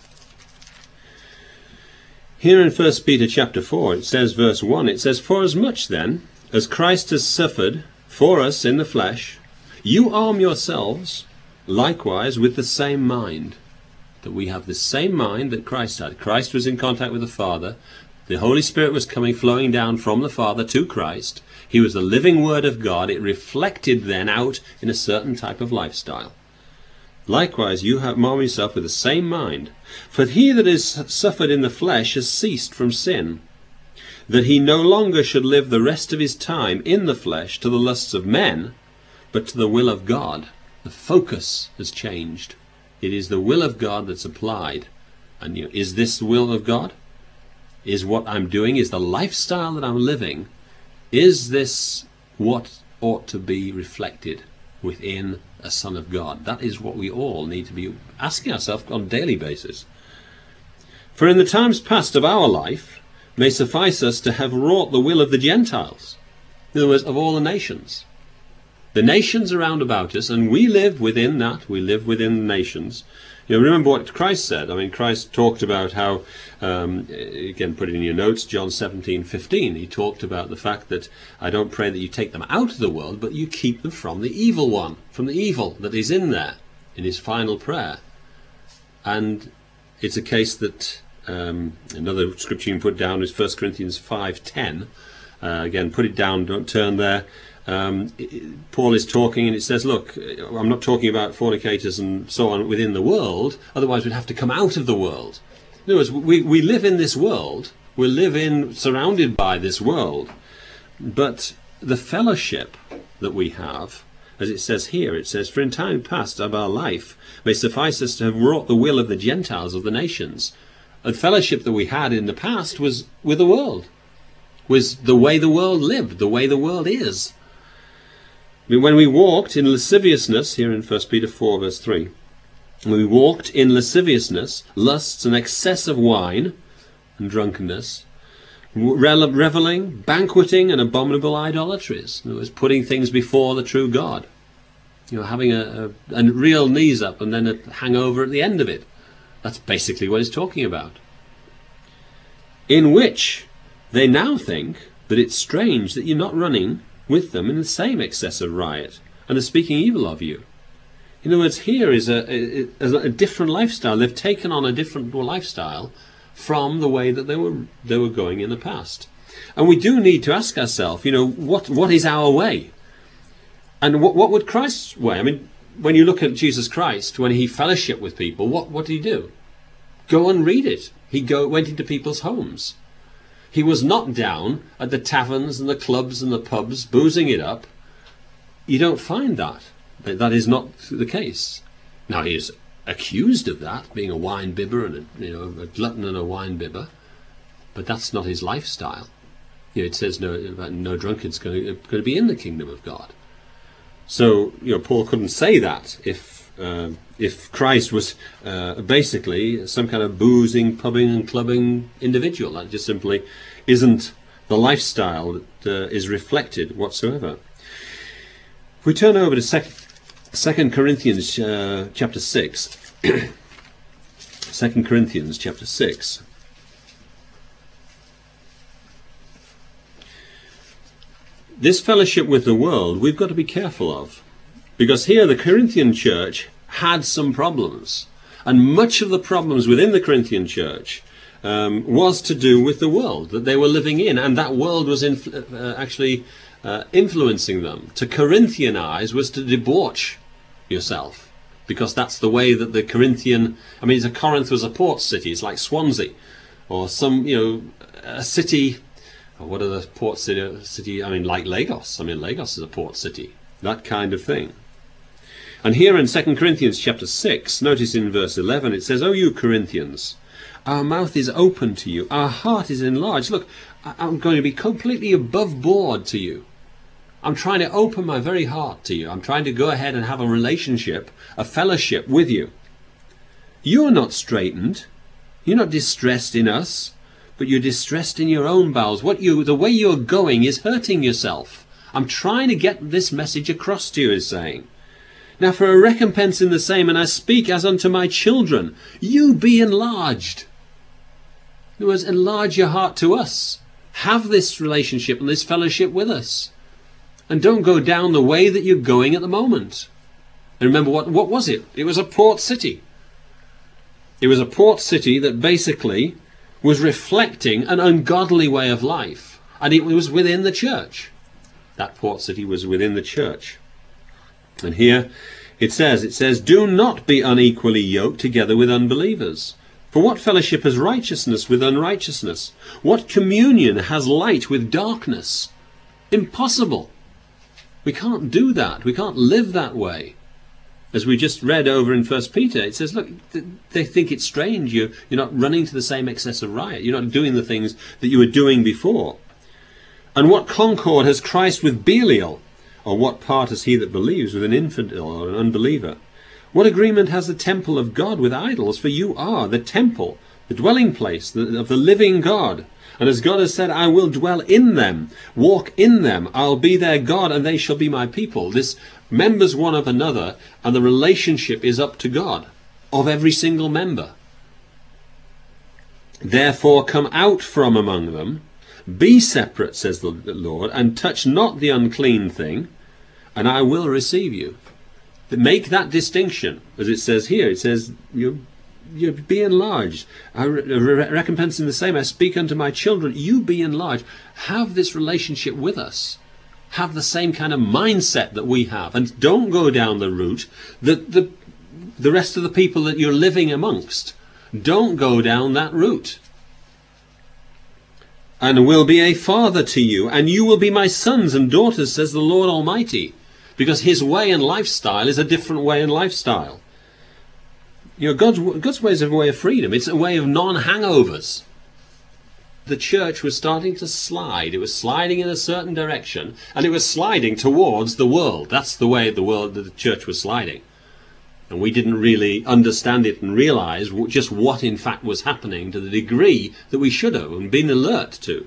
Here in 1 Peter chapter 4, it says, verse 1, it says, "Forasmuch then as Christ has suffered for us in the flesh, you arm yourselves likewise with the same mind." That we have the same mind that Christ had. Christ was in contact with the Father. The Holy Spirit was flowing down from the Father to Christ. He was the living Word of God. It reflected then out in a certain type of lifestyle. Likewise, you have armed yourself with the same mind. For he that is suffered in the flesh has ceased from sin, that he no longer should live the rest of his time in the flesh to the lusts of men, but to the will of God. The focus has changed. It is the will of God that's applied. And is this the will of God? Is what I'm doing, is the lifestyle that I'm living, is this what ought to be reflected within a son of God? That is what we all need to be asking ourselves on a daily basis. For in the times past of our life may suffice us to have wrought the will of the Gentiles, in other words, of all the nations. The nations around about us, and we live within that, we live within the nations. Remember what Christ said. I mean, Christ talked about how, again, put it in your notes, John 17:15. He talked about the fact that I don't pray that you take them out of the world, but you keep them from the evil one, from the evil that is in there, in his final prayer. And it's a case that, another scripture you can put down is 1 Corinthians 5:10. Again, put it down, don't turn there. Paul is talking and it says, look, I'm not talking about fornicators and so on within the world, otherwise we'd have to come out of the world. In other words, we live in this world, we live surrounded by this world, but the fellowship that we have, as it says here, it says, for in time past of our life may suffice us to have wrought the will of the Gentiles of the nations. The fellowship that we had in the past was with the world, was the way the world lived, the way the world is. When we walked in lasciviousness, here in 1 Peter 4 verse 3, we walked in lasciviousness, lusts and excess of wine and drunkenness, reveling, banqueting and abominable idolatries. In other words, putting things before the true God. Having a real knees up and then a hangover at the end of it. That's basically what he's talking about. In which they now think that it's strange that you're not running with them in the same excess of riot, and are speaking evil of you. In other words, here is a different lifestyle. They've taken on a different lifestyle from the way that they were going in the past. And we do need to ask ourselves, what is our way? And what would Christ's way? I mean, when you look at Jesus Christ, when he fellowshiped with people, what did he do? Go and read it. He went into people's homes. He was not down at the taverns and the clubs and the pubs, boozing it up. You don't find that. That is not the case. Now, he is accused of that, being a wine bibber and a glutton and a wine bibber, but that's not his lifestyle. It says no drunkard's going to be in the kingdom of God. So Paul couldn't say that if Christ was basically some kind of boozing, pubbing and clubbing individual. That just simply isn't the lifestyle that is reflected whatsoever. If we turn over to 2 Corinthians chapter 6, 2 Corinthians chapter 6. This fellowship with the world we've got to be careful of, because here the Corinthian church had some problems, and much of the problems within the Corinthian church was to do with the world that they were living in, and that world was actually influencing them. To Corinthianize was to debauch yourself, because that's the way that the Corinthian, I mean, Corinth was a port city. It's like Swansea, or some, a city. What are the port city? I mean, like Lagos. I mean, Lagos is a port city. That kind of thing. And here in 2 Corinthians chapter 6, notice in verse 11, it says, "O you Corinthians, our mouth is open to you. Our heart is enlarged." Look, I'm going to be completely above board to you. I'm trying to open my very heart to you. I'm trying to go ahead and have a relationship, a fellowship with you. You're not straitened. You're not distressed in us, but you're distressed in your own bowels. The way you're going is hurting yourself. I'm trying to get this message across to you, is saying. "Now for a recompense in the same, and I speak as unto my children, you be enlarged." In other words, enlarge your heart to us. Have this relationship and this fellowship with us. And don't go down the way that you're going at the moment. And remember, what was it? It was a port city. It was a port city that basically was reflecting an ungodly way of life. And it was within the church. That port city was within the church. And here it says, "Do not be unequally yoked together with unbelievers. For what fellowship has righteousness with unrighteousness? What communion has light with darkness?" Impossible. We can't do that. We can't live that way. As we just read over in 1 Peter, it says, look, they think it's strange. You're not running to the same excess of riot. You're not doing the things that you were doing before. "And what concord has Christ with Belial? Or what part has he that believes with an infidel or an unbeliever? What agreement has the temple of God with idols? For you are the temple, the dwelling place of the living God. And as God has said, I will dwell in them, walk in them. I'll be their God, and they shall be my people." This members one of another, and the relationship is up to God of every single member. "Therefore come out from among them, be separate, says the Lord, and touch not the unclean thing, and I will receive you." Make that distinction, as it says here. It says, you be enlarged. I recompense in the same. I speak unto my children, you be enlarged. Have this relationship with us. Have the same kind of mindset that we have. And don't go down the route that the rest of the people that you're living amongst. Don't go down that route. "And will be a father to you, and you will be my sons and daughters, says the Lord Almighty." Because his way and lifestyle is a different way and lifestyle. God's way is a way of freedom. It's a way of non-hangovers. The church was starting to slide. It was sliding in a certain direction, and it was sliding towards the world. That's the way the church was sliding. And we didn't really understand it and realize just what in fact was happening to the degree that we should have and been alert to.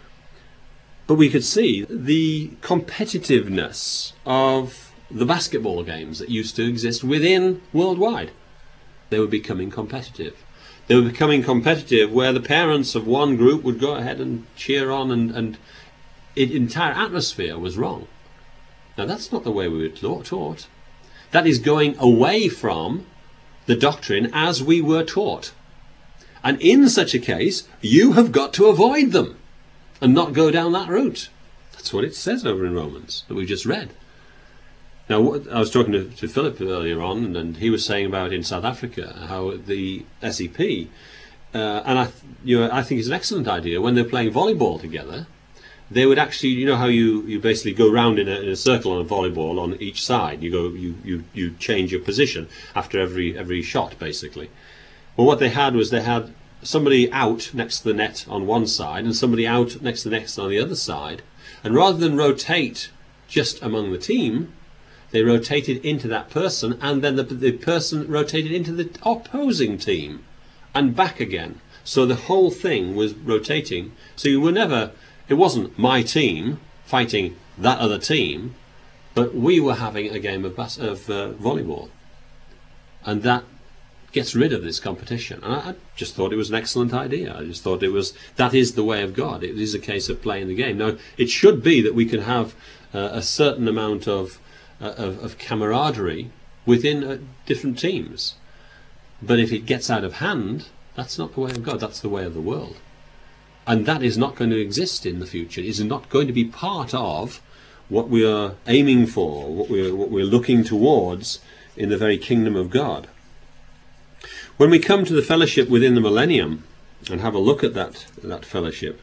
But we could see the competitiveness of the basketball games that used to exist within worldwide. They were becoming competitive. They were becoming competitive where the parents of one group would go ahead and cheer on, and the entire atmosphere was wrong. Now that's not the way we were taught. That is going away from the doctrine as we were taught. And in such a case, you have got to avoid them and not go down that route. That's what it says over in Romans that we just read. Now, I was talking to Philip earlier on, and he was saying about in South Africa how the SEP, and I think it's an excellent idea, when they're playing volleyball together, they would actually, you know how you basically go round in a circle on a volleyball on each side. You change your position after every shot, basically. Well, what they had was they had somebody out next to the net on one side and somebody out next to the net on the other side, and rather than rotate just among the team, they rotated into that person, and then the person rotated into the opposing team and back again. So the whole thing was rotating. So it wasn't my team fighting that other team, but we were having a game of volleyball. And that gets rid of this competition. And I just thought it was an excellent idea. I just thought that is the way of God. It is a case of playing the game. Now, it should be that we can have a certain amount of camaraderie within different teams. But if it gets out of hand, that's not the way of God. That's the way of the world. And that is not going to exist in the future. It is not going to be part of what we are aiming for, what we're looking towards in the very kingdom of God. When we come to the fellowship within the millennium and have a look at that fellowship,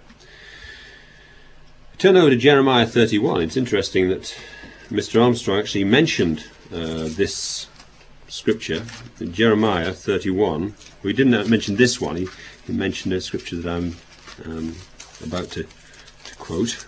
turn over to Jeremiah 31. It's interesting that Mr. Armstrong actually mentioned this scripture in Jeremiah 31. We didn't mention this one. He mentioned a scripture that I'm about to quote.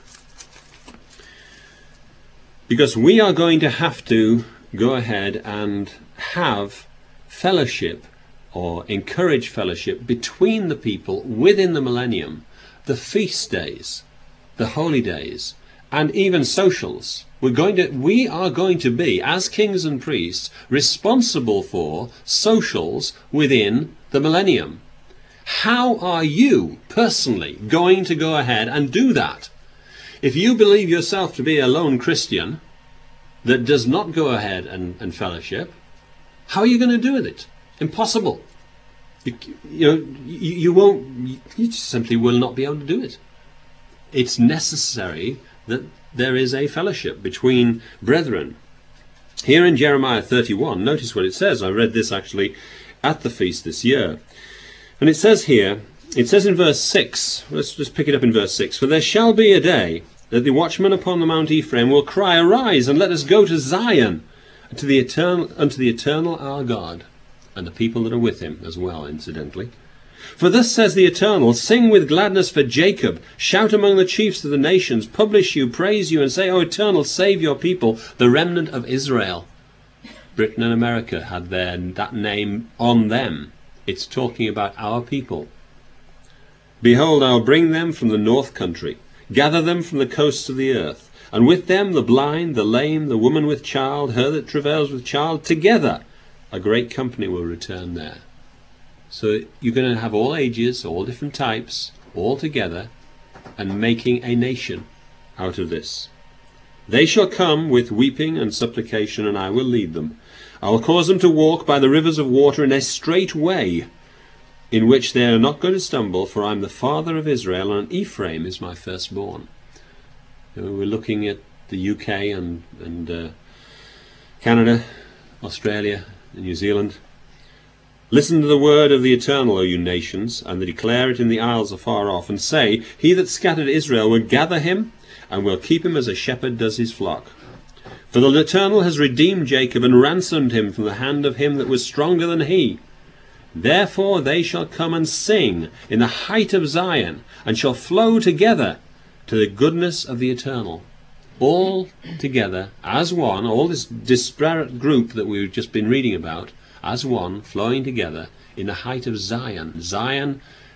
Because we are going to have to go ahead and have fellowship or encourage fellowship between the people within the millennium, the feast days, the holy days, and even socials. We are going to be, as kings and priests, responsible for socials within the millennium. How are you personally going to go ahead and do that? If you believe yourself to be a lone Christian that does not go ahead and fellowship, how are you going to do with it? Impossible. You just simply will not be able to do it. It's necessary that there is a fellowship between brethren. Here in Jeremiah 31, notice what it says. I read this actually at the feast this year. And it says here, it says in verse 6, let's just pick it up in verse 6, "For there shall be a day that the watchman upon the Mount Ephraim will cry, Arise, and let us go to Zion, unto the eternal our God," and the people that are with him as well, incidentally. "For thus says the Eternal, Sing with gladness for Jacob, shout among the chiefs of the nations, publish you, praise you, and say, O Eternal, save your people, the remnant of Israel." Britain and America had that name on them. It's talking about our people. "Behold, I will bring them from the north country, gather them from the coasts of the earth, and with them the blind, the lame, the woman with child, her that travails with child, together a great company will return there." So you're going to have all ages, all different types, all together, and making a nation out of this. "They shall come with weeping and supplication, and I will lead them. I will cause them to walk by the rivers of water in a straight way, in which they are not going to stumble, for I am the father of Israel, and Ephraim is my firstborn." We're looking at the UK and Canada, Australia, and New Zealand. "Listen to the word of the Eternal, O you nations, and declare it in the isles afar off, and say, He that scattered Israel will gather him, and will keep him as a shepherd does his flock. For the Eternal has redeemed Jacob, and ransomed him from the hand of him that was stronger than he. Therefore they shall come and sing in the height of Zion, and shall flow together to the goodness of the Eternal." All together, as one, all this disparate group that we've just been reading about, as one, flowing together in the height of Zion. Zion,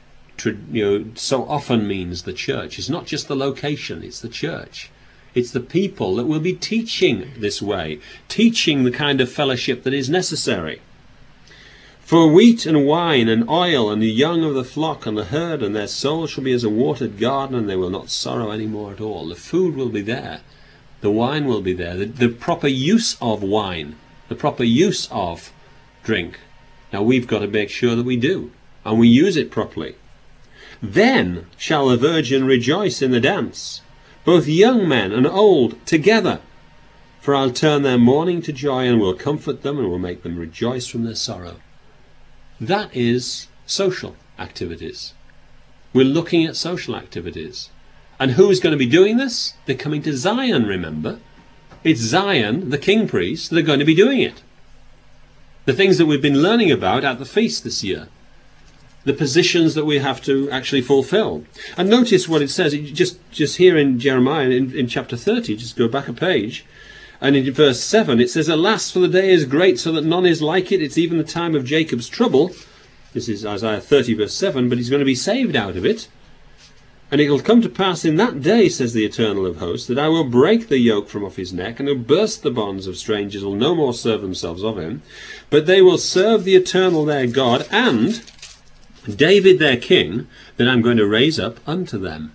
so often means the church. It's not just the location, it's the church. It's the people that will be teaching this way, teaching the kind of fellowship that is necessary. "For wheat and wine and oil and the young of the flock and the herd and their soul shall be as a watered garden, and they will not sorrow any more at all." The food will be there. The wine will be there. The proper use of wine, the proper use of drink. Now we've got to make sure that we do, and we use it properly. "Then shall the virgin rejoice in the dance, both young men and old together. For I'll turn their mourning to joy, and will comfort them, and will make them rejoice from their sorrow." That is social activities. We're looking at social activities. And who's going to be doing this? They're coming to Zion, remember. It's Zion, the king priests, that are going to be doing it. The things that we've been learning about at the feast this year. The positions that we have to actually fulfill. And notice what it says, just here in Jeremiah, in chapter 30, just go back a page. And in verse 7 it says, "Alas, for the day is great, so that none is like it. It's even the time of Jacob's trouble." This is Isaiah 30 verse 7, but he's going to be saved out of it. "And it will come to pass in that day, says the Eternal of hosts, that I will break the yoke from off his neck, and will burst the bonds of strangers will no more serve themselves of him. But they will serve the Eternal their God, and David their king, that I'm going to raise up unto them."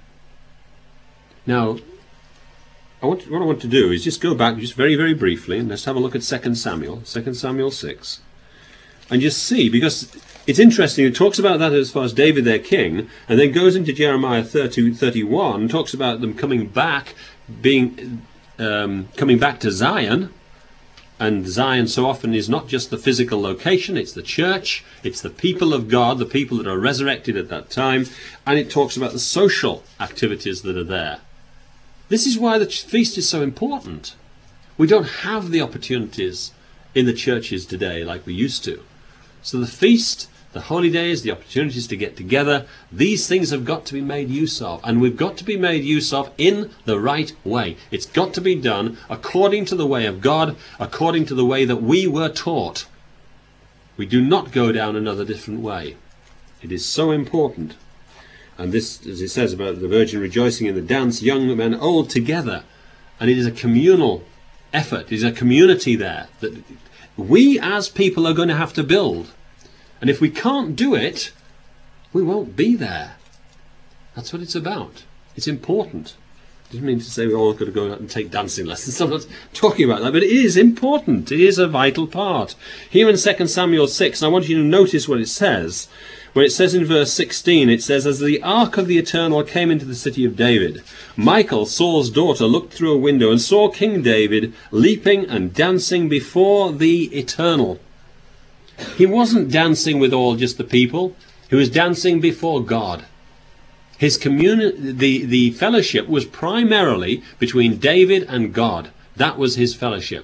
Now, what I want to do is just go back just very, very briefly, and let's have a look at 2 Samuel 6, and just see, because it's interesting, it talks about that as far as David their king, and then goes into Jeremiah 31, talks about them coming back, coming back to Zion, And Zion so often is not just the physical location, it's the church, it's the people of God, the people that are resurrected at that time, and it talks about the social activities that are there. This is why the feast is so important. We don't have the opportunities in the churches today like we used to. So the feast, the holy days, the opportunities to get together, these things have got to be made use of. And we've got to be made use of in the right way. It's got to be done according to the way of God, according to the way that we were taught. We do not go down another different way. It is so important. And this, as it says about the virgin rejoicing in the dance, young men old together. And it is a communal effort. It is a community there that we as people are going to have to build. And if we can't do it, we won't be there. That's what it's about. It's important. I didn't mean to say we all got to go out and take dancing lessons. I'm not talking about that, but it is important. It is a vital part. Here in 2 Samuel 6, and I want you to notice what it says. Where it says in verse 16, it says, "As the ark of the Eternal came into the city of David, Michal, Saul's daughter, looked through a window and saw King David leaping and dancing before the Eternal." He wasn't dancing with all just the people. He was dancing before God. His the fellowship was primarily between David and God. That was his fellowship.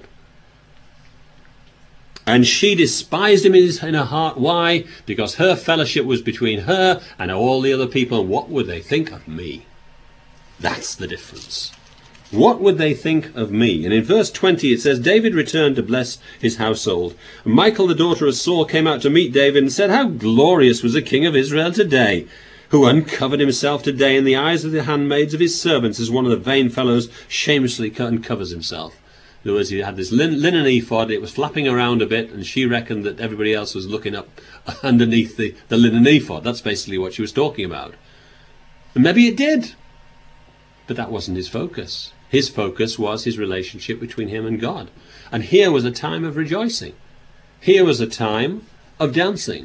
And she despised him in her heart. Why? Because her fellowship was between her and all the other people. What would they think of me? That's the difference. What would they think of me? And in verse 20 it says, "David returned to bless his household. And Michal, the daughter of Saul, came out to meet David and said, 'How glorious was the king of Israel today, who uncovered himself today in the eyes of the handmaids of his servants, as one of the vain fellows shamelessly uncovers himself.'" In other words, he had this linen ephod, it was flapping around a bit, and she reckoned that everybody else was looking up underneath the linen ephod. That's basically what she was talking about. And maybe it did, but that wasn't his focus. His focus was his relationship between him and God. And here was a time of rejoicing. Here was a time of dancing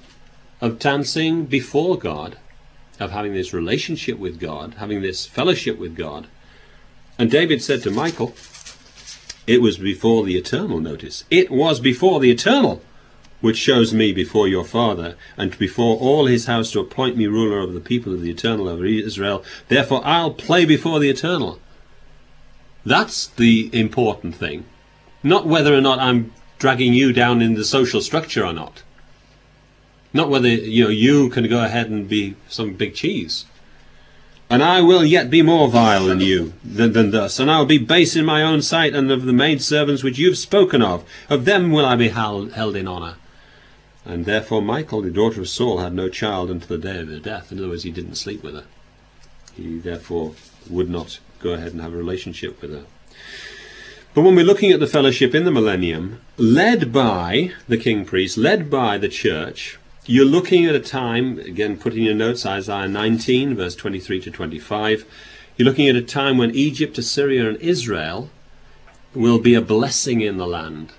before God, of having this relationship with God, having this fellowship with God. And David said to Michal, "It was before the Eternal," notice. "It was before the Eternal, which shows me before your father, and before all his house, to appoint me ruler over the people of the Eternal, over Israel. Therefore I'll play before the Eternal." That's the important thing. Not whether or not I'm dragging you down in the social structure or not. Not whether you can go ahead and be some big cheese. "And I will yet be more vile than you, than thus, and I will be base in my own sight, and of the maidservants which you have spoken of them will I be held in honour." And therefore Michal, the daughter of Saul, had no child until the day of her death. In other words, he didn't sleep with her. He therefore would not go ahead and have a relationship with her. But when we're looking at the fellowship in the millennium, led by the king priest, led by the church, you're looking at a time, again, put in your notes, Isaiah 19, verse 23 to 25. You're looking at a time when Egypt, Assyria, and Israel will be a blessing in the land.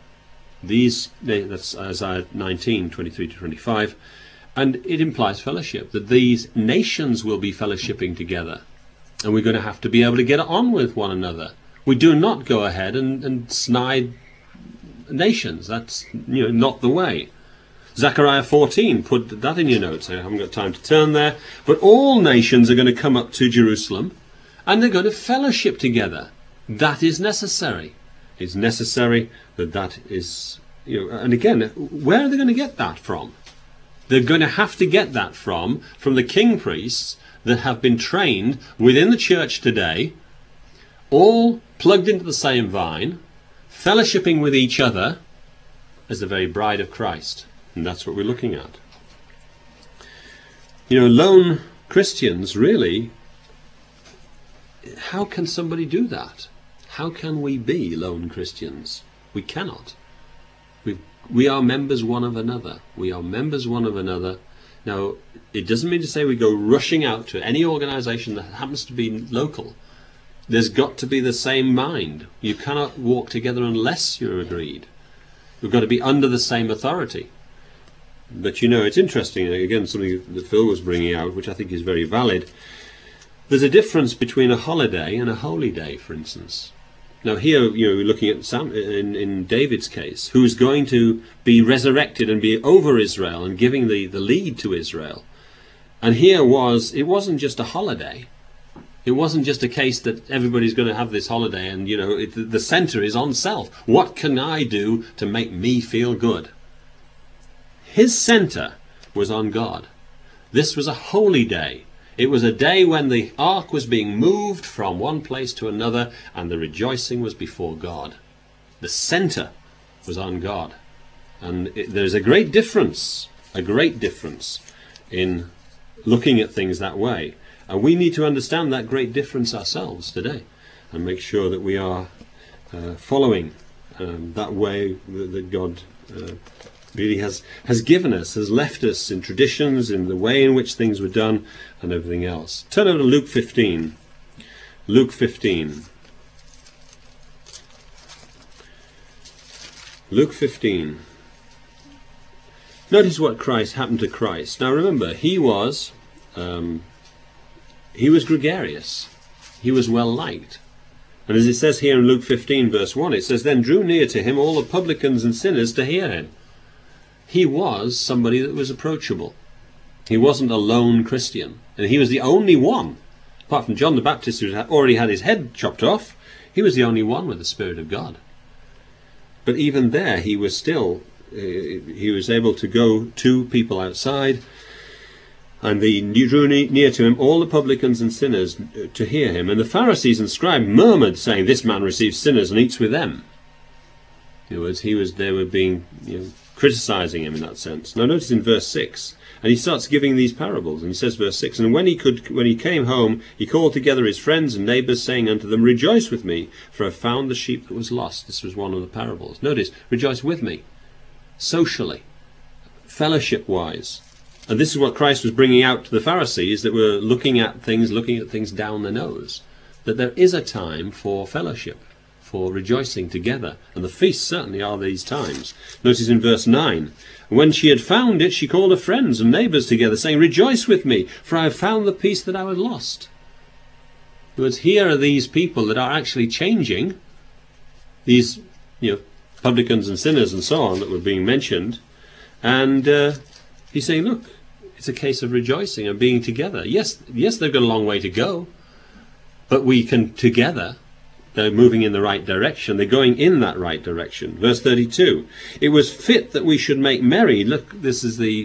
That's Isaiah 19, 23 to 25. And it implies fellowship, that these nations will be fellowshipping together. And we're going to have to be able to get on with one another. We do not go ahead and snide nations. That's not the way. Zechariah 14, put that in your notes. I haven't got time to turn there. But all nations are going to come up to Jerusalem, and they're going to fellowship together. That is necessary. It's necessary that is, and again, where are they going to get that from? They're going to have to get that from the king priests that have been trained within the church today, all plugged into the same vine, fellowshipping with each other as the very bride of Christ. And that's what we're looking at. Lone Christians, really, how can somebody do that? How can we be lone Christians? We cannot. We are members one of another. We are members one of another. Now, it doesn't mean to say we go rushing out to any organisation that happens to be local. There's got to be the same mind. You cannot walk together unless you're agreed. We've got to be under the same authority. But it's interesting, again, something that Phil was bringing out, which I think is very valid. There's a difference between a holiday and a holy day, for instance. Now here, we're looking at Sam in David's case, who's going to be resurrected and be over Israel and giving the lead to Israel. And here it wasn't just a holiday. It wasn't just a case that everybody's going to have this holiday and, the center is on self. What can I do to make me feel good? His center was on God. This was a holy day. It was a day when the ark was being moved from one place to another and the rejoicing was before God. The center was on God. And there's a great difference in looking at things that way. And we need to understand that great difference ourselves today and make sure that we are following that way that God really has given us, has left us in traditions, in the way in which things were done and everything else. Turn over to Luke 15. Luke 15. Luke 15. Notice what happened to Christ. Now remember, he was gregarious. He was well liked. And as it says here in Luke 15 verse 1, it says, "Then drew near to him all the publicans and sinners to hear him." He was somebody that was approachable. He wasn't a lone Christian. And he was the only one, apart from John the Baptist, who already had his head chopped off, he was the only one with the Spirit of God. But even there, he was able to go to people outside, and they drew near to him all the publicans and sinners to hear him. And the Pharisees and scribes murmured, saying, "This man receives sinners and eats with them." In other words, they were being, criticizing him in that sense. Now notice in verse 6, and he starts giving these parables, and he says, verse 6, "And when he came home, he called together his friends and neighbours, saying unto them, Rejoice with me, for I have found the sheep that was lost." This was one of the parables. Notice, rejoice with me, socially, fellowship-wise. And this is what Christ was bringing out to the Pharisees that were looking at things down the nose, that there is a time for fellowship, for rejoicing together, and the feasts certainly are these times. Notice in verse 9, "When she had found it, she called her friends and neighbours together, saying, Rejoice with me, for I have found the piece that I had lost." In other words, here are these people that are actually changing, these publicans and sinners and so on that were being mentioned, and he's saying, look, it's a case of rejoicing and being together. Yes, they've got a long way to go, but we can together. They're moving in the right direction. They're going in that right direction. Verse 32, "It was fit that we should make merry." Look, this is the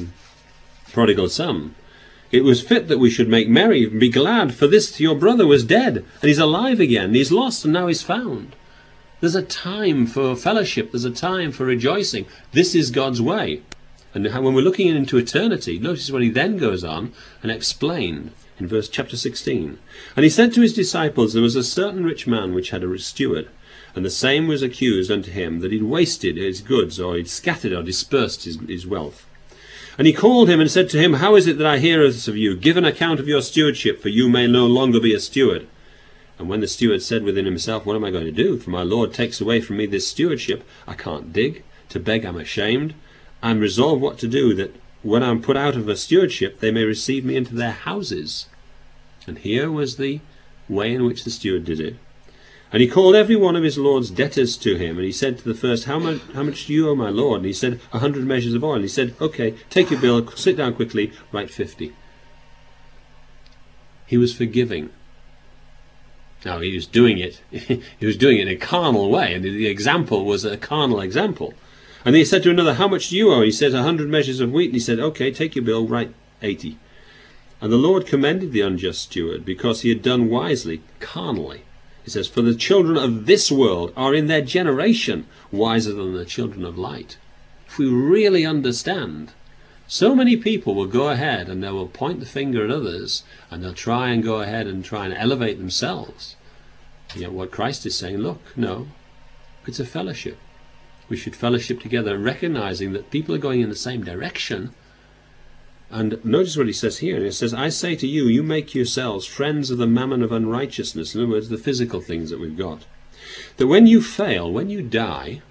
prodigal son. "It was fit that we should make merry and be glad, for this your brother was dead, and he's alive again. He's lost, and now he's found." There's a time for fellowship. There's a time for rejoicing. This is God's way. And when we're looking into eternity, notice what he then goes on and explained in chapter 16. "And he said to his disciples, There was a certain rich man which had a steward, and the same was accused unto him that he'd wasted his goods, or he'd scattered or dispersed his wealth. And he called him and said to him, How is it that I hear this of you? Give an account of your stewardship, for you may no longer be a steward. And when the steward said within himself, What am I going to do? For my Lord takes away from me this stewardship. I can't dig. To beg I'm ashamed. I'm resolved what to do, that when I'm put out of a stewardship, they may receive me into their houses." And here was the way in which the steward did it. "And he called every one of his lord's debtors to him, and he said to the first, How much do you owe my lord? And he said, 100 measures of oil. And he said, Okay, take your bill, sit down quickly, write 50. He was forgiving. Now he was doing it in a carnal way, and the example was a carnal example. And he said to another, How much do you owe? He said, 100 measures of wheat. And he said, Okay, take your bill, write 80. And the Lord commended the unjust steward, because he had done wisely, carnally. He says, For the children of this world are in their generation wiser than the children of light. If we really understand, so many people will go ahead and they will point the finger at others, and they'll try and go ahead and try and elevate themselves. Yet what Christ is saying, look, no, it's a fellowship. We should fellowship together, recognizing that people are going in the same direction. And notice what he says here. He says, I say to you, you make yourselves friends of the mammon of unrighteousness. In other words, the physical things that we've got. That when you fail, when you die,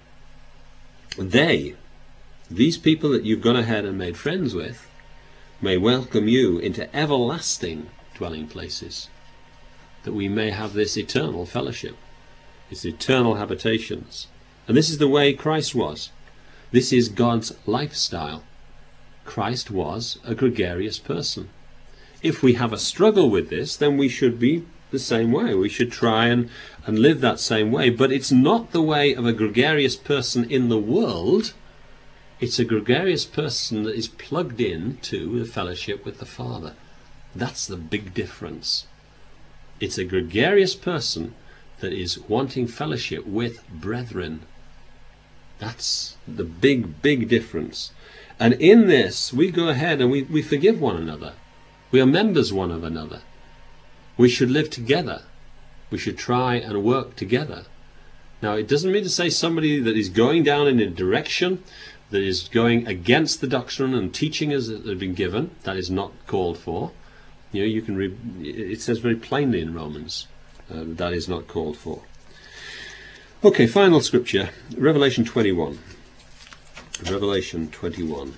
these people that you've gone ahead and made friends with, may welcome you into everlasting dwelling places. That we may have this eternal fellowship. It's eternal habitations. And this is the way Christ was. This is God's lifestyle. Christ was a gregarious person. If we have a struggle with this, then we should be the same way. We should try and live that same way. But it's not the way of a gregarious person in the world. It's a gregarious person that is plugged in to the fellowship with the Father. That's the big difference. It's a gregarious person that is wanting fellowship with brethren. That's the big, big difference. And in this, we go ahead and we forgive one another. We are members one of another. We should live together. We should try and work together. Now, it doesn't mean to say somebody that is going down in a direction that is going against the doctrine and teaching as it has been given. That is not called for. You know, you can read, it says very plainly in Romans that is not called for. Okay, final scripture, Revelation 21. Revelation 21.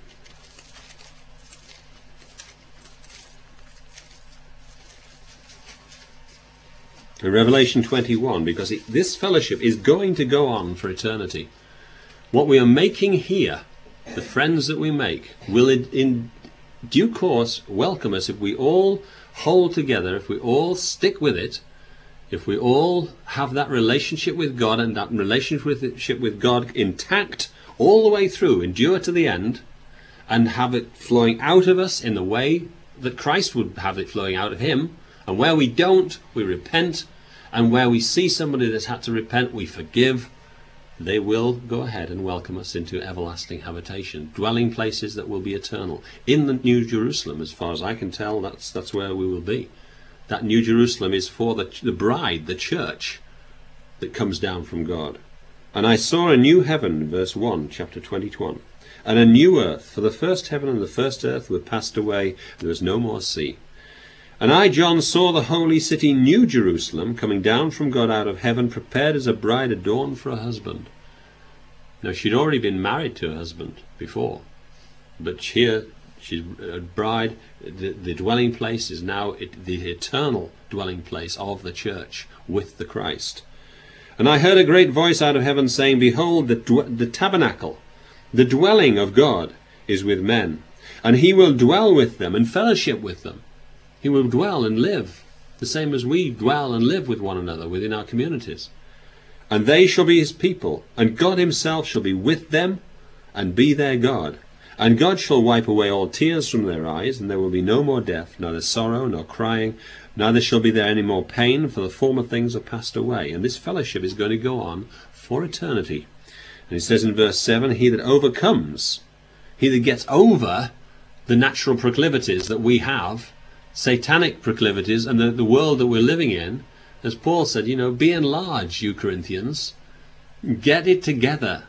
In Revelation 21, because this fellowship is going to go on for eternity. What we are making here, the friends that we make, will in due course welcome us if we all hold together, if we all stick with it, if we all have that relationship with God and that relationship with God intact all the way through, endure to the end, and have it flowing out of us in the way that Christ would have it flowing out of him. And where we don't, we repent. And where we see somebody that's had to repent, we forgive. They will go ahead and welcome us into everlasting habitation, dwelling places that will be eternal. In the New Jerusalem, as far as I can tell, that's where we will be. That New Jerusalem is for the bride, the church, that comes down from God. And I saw a new heaven, verse 1, chapter 21, and a new earth, for the first heaven and the first earth were passed away, and there was no more sea. And I, John, saw the holy city, New Jerusalem, coming down from God out of heaven, prepared as a bride adorned for a husband. Now, she'd already been married to a husband before, but here she's a bride. The dwelling place is now the eternal dwelling place of the church with the Christ. And I heard a great voice out of heaven saying, Behold, the tabernacle, the dwelling of God, is with men, and he will dwell with them and fellowship with them. He will dwell and live, the same as we dwell and live with one another within our communities. And they shall be his people, and God himself shall be with them, and be their God. And God shall wipe away all tears from their eyes, and there will be no more death, neither sorrow, nor crying, neither shall be there any more pain, for the former things are passed away. And this fellowship is going to go on for eternity. And it says in verse 7, He that overcomes, he that gets over the natural proclivities that we have, satanic proclivities, and the world that we're living in, as Paul said, be enlarged, you Corinthians. Get it together.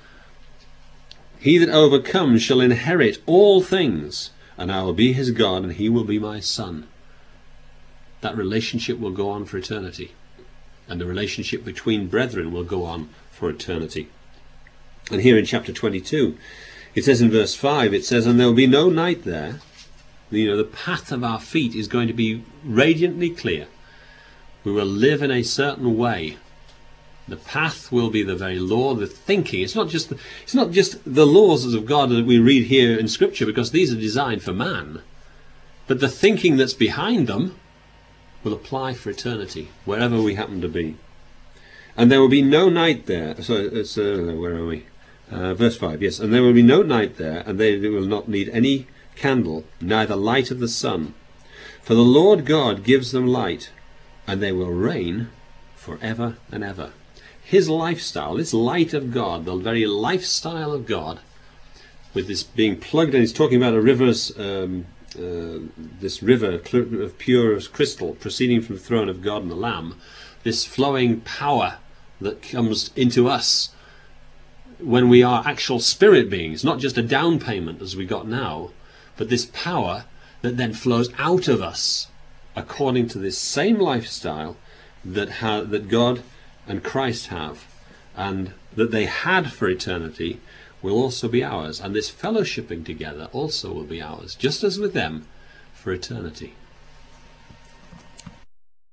He that overcomes shall inherit all things, and I will be his God, and he will be my son. That relationship will go on for eternity. And the relationship between brethren will go on for eternity. And here in chapter 22, it says in verse 5, it says, And there will be no night there. The path of our feet is going to be radiantly clear. We will live in a certain way. The path will be the very law, the thinking. It's not just the laws of God that we read here in Scripture, because these are designed for man. But the thinking that's behind them will apply for eternity, wherever we happen to be. And there will be no night there. So it's where are we? Verse 5. Yes, and there will be no night there, and they will not need any candle, neither light of the sun. For the Lord God gives them light, and they will reign forever and ever. His lifestyle, this light of God, the very lifestyle of God, with this being plugged in, he's talking about a river's, this river of pure crystal proceeding from the throne of God and the Lamb, this flowing power that comes into us when we are actual spirit beings, not just a down payment as we got now, but this power that then flows out of us according to this same lifestyle that God and Christ have, and that they had for eternity, will also be ours. And this fellowshipping together also will be ours, just as with them, for eternity.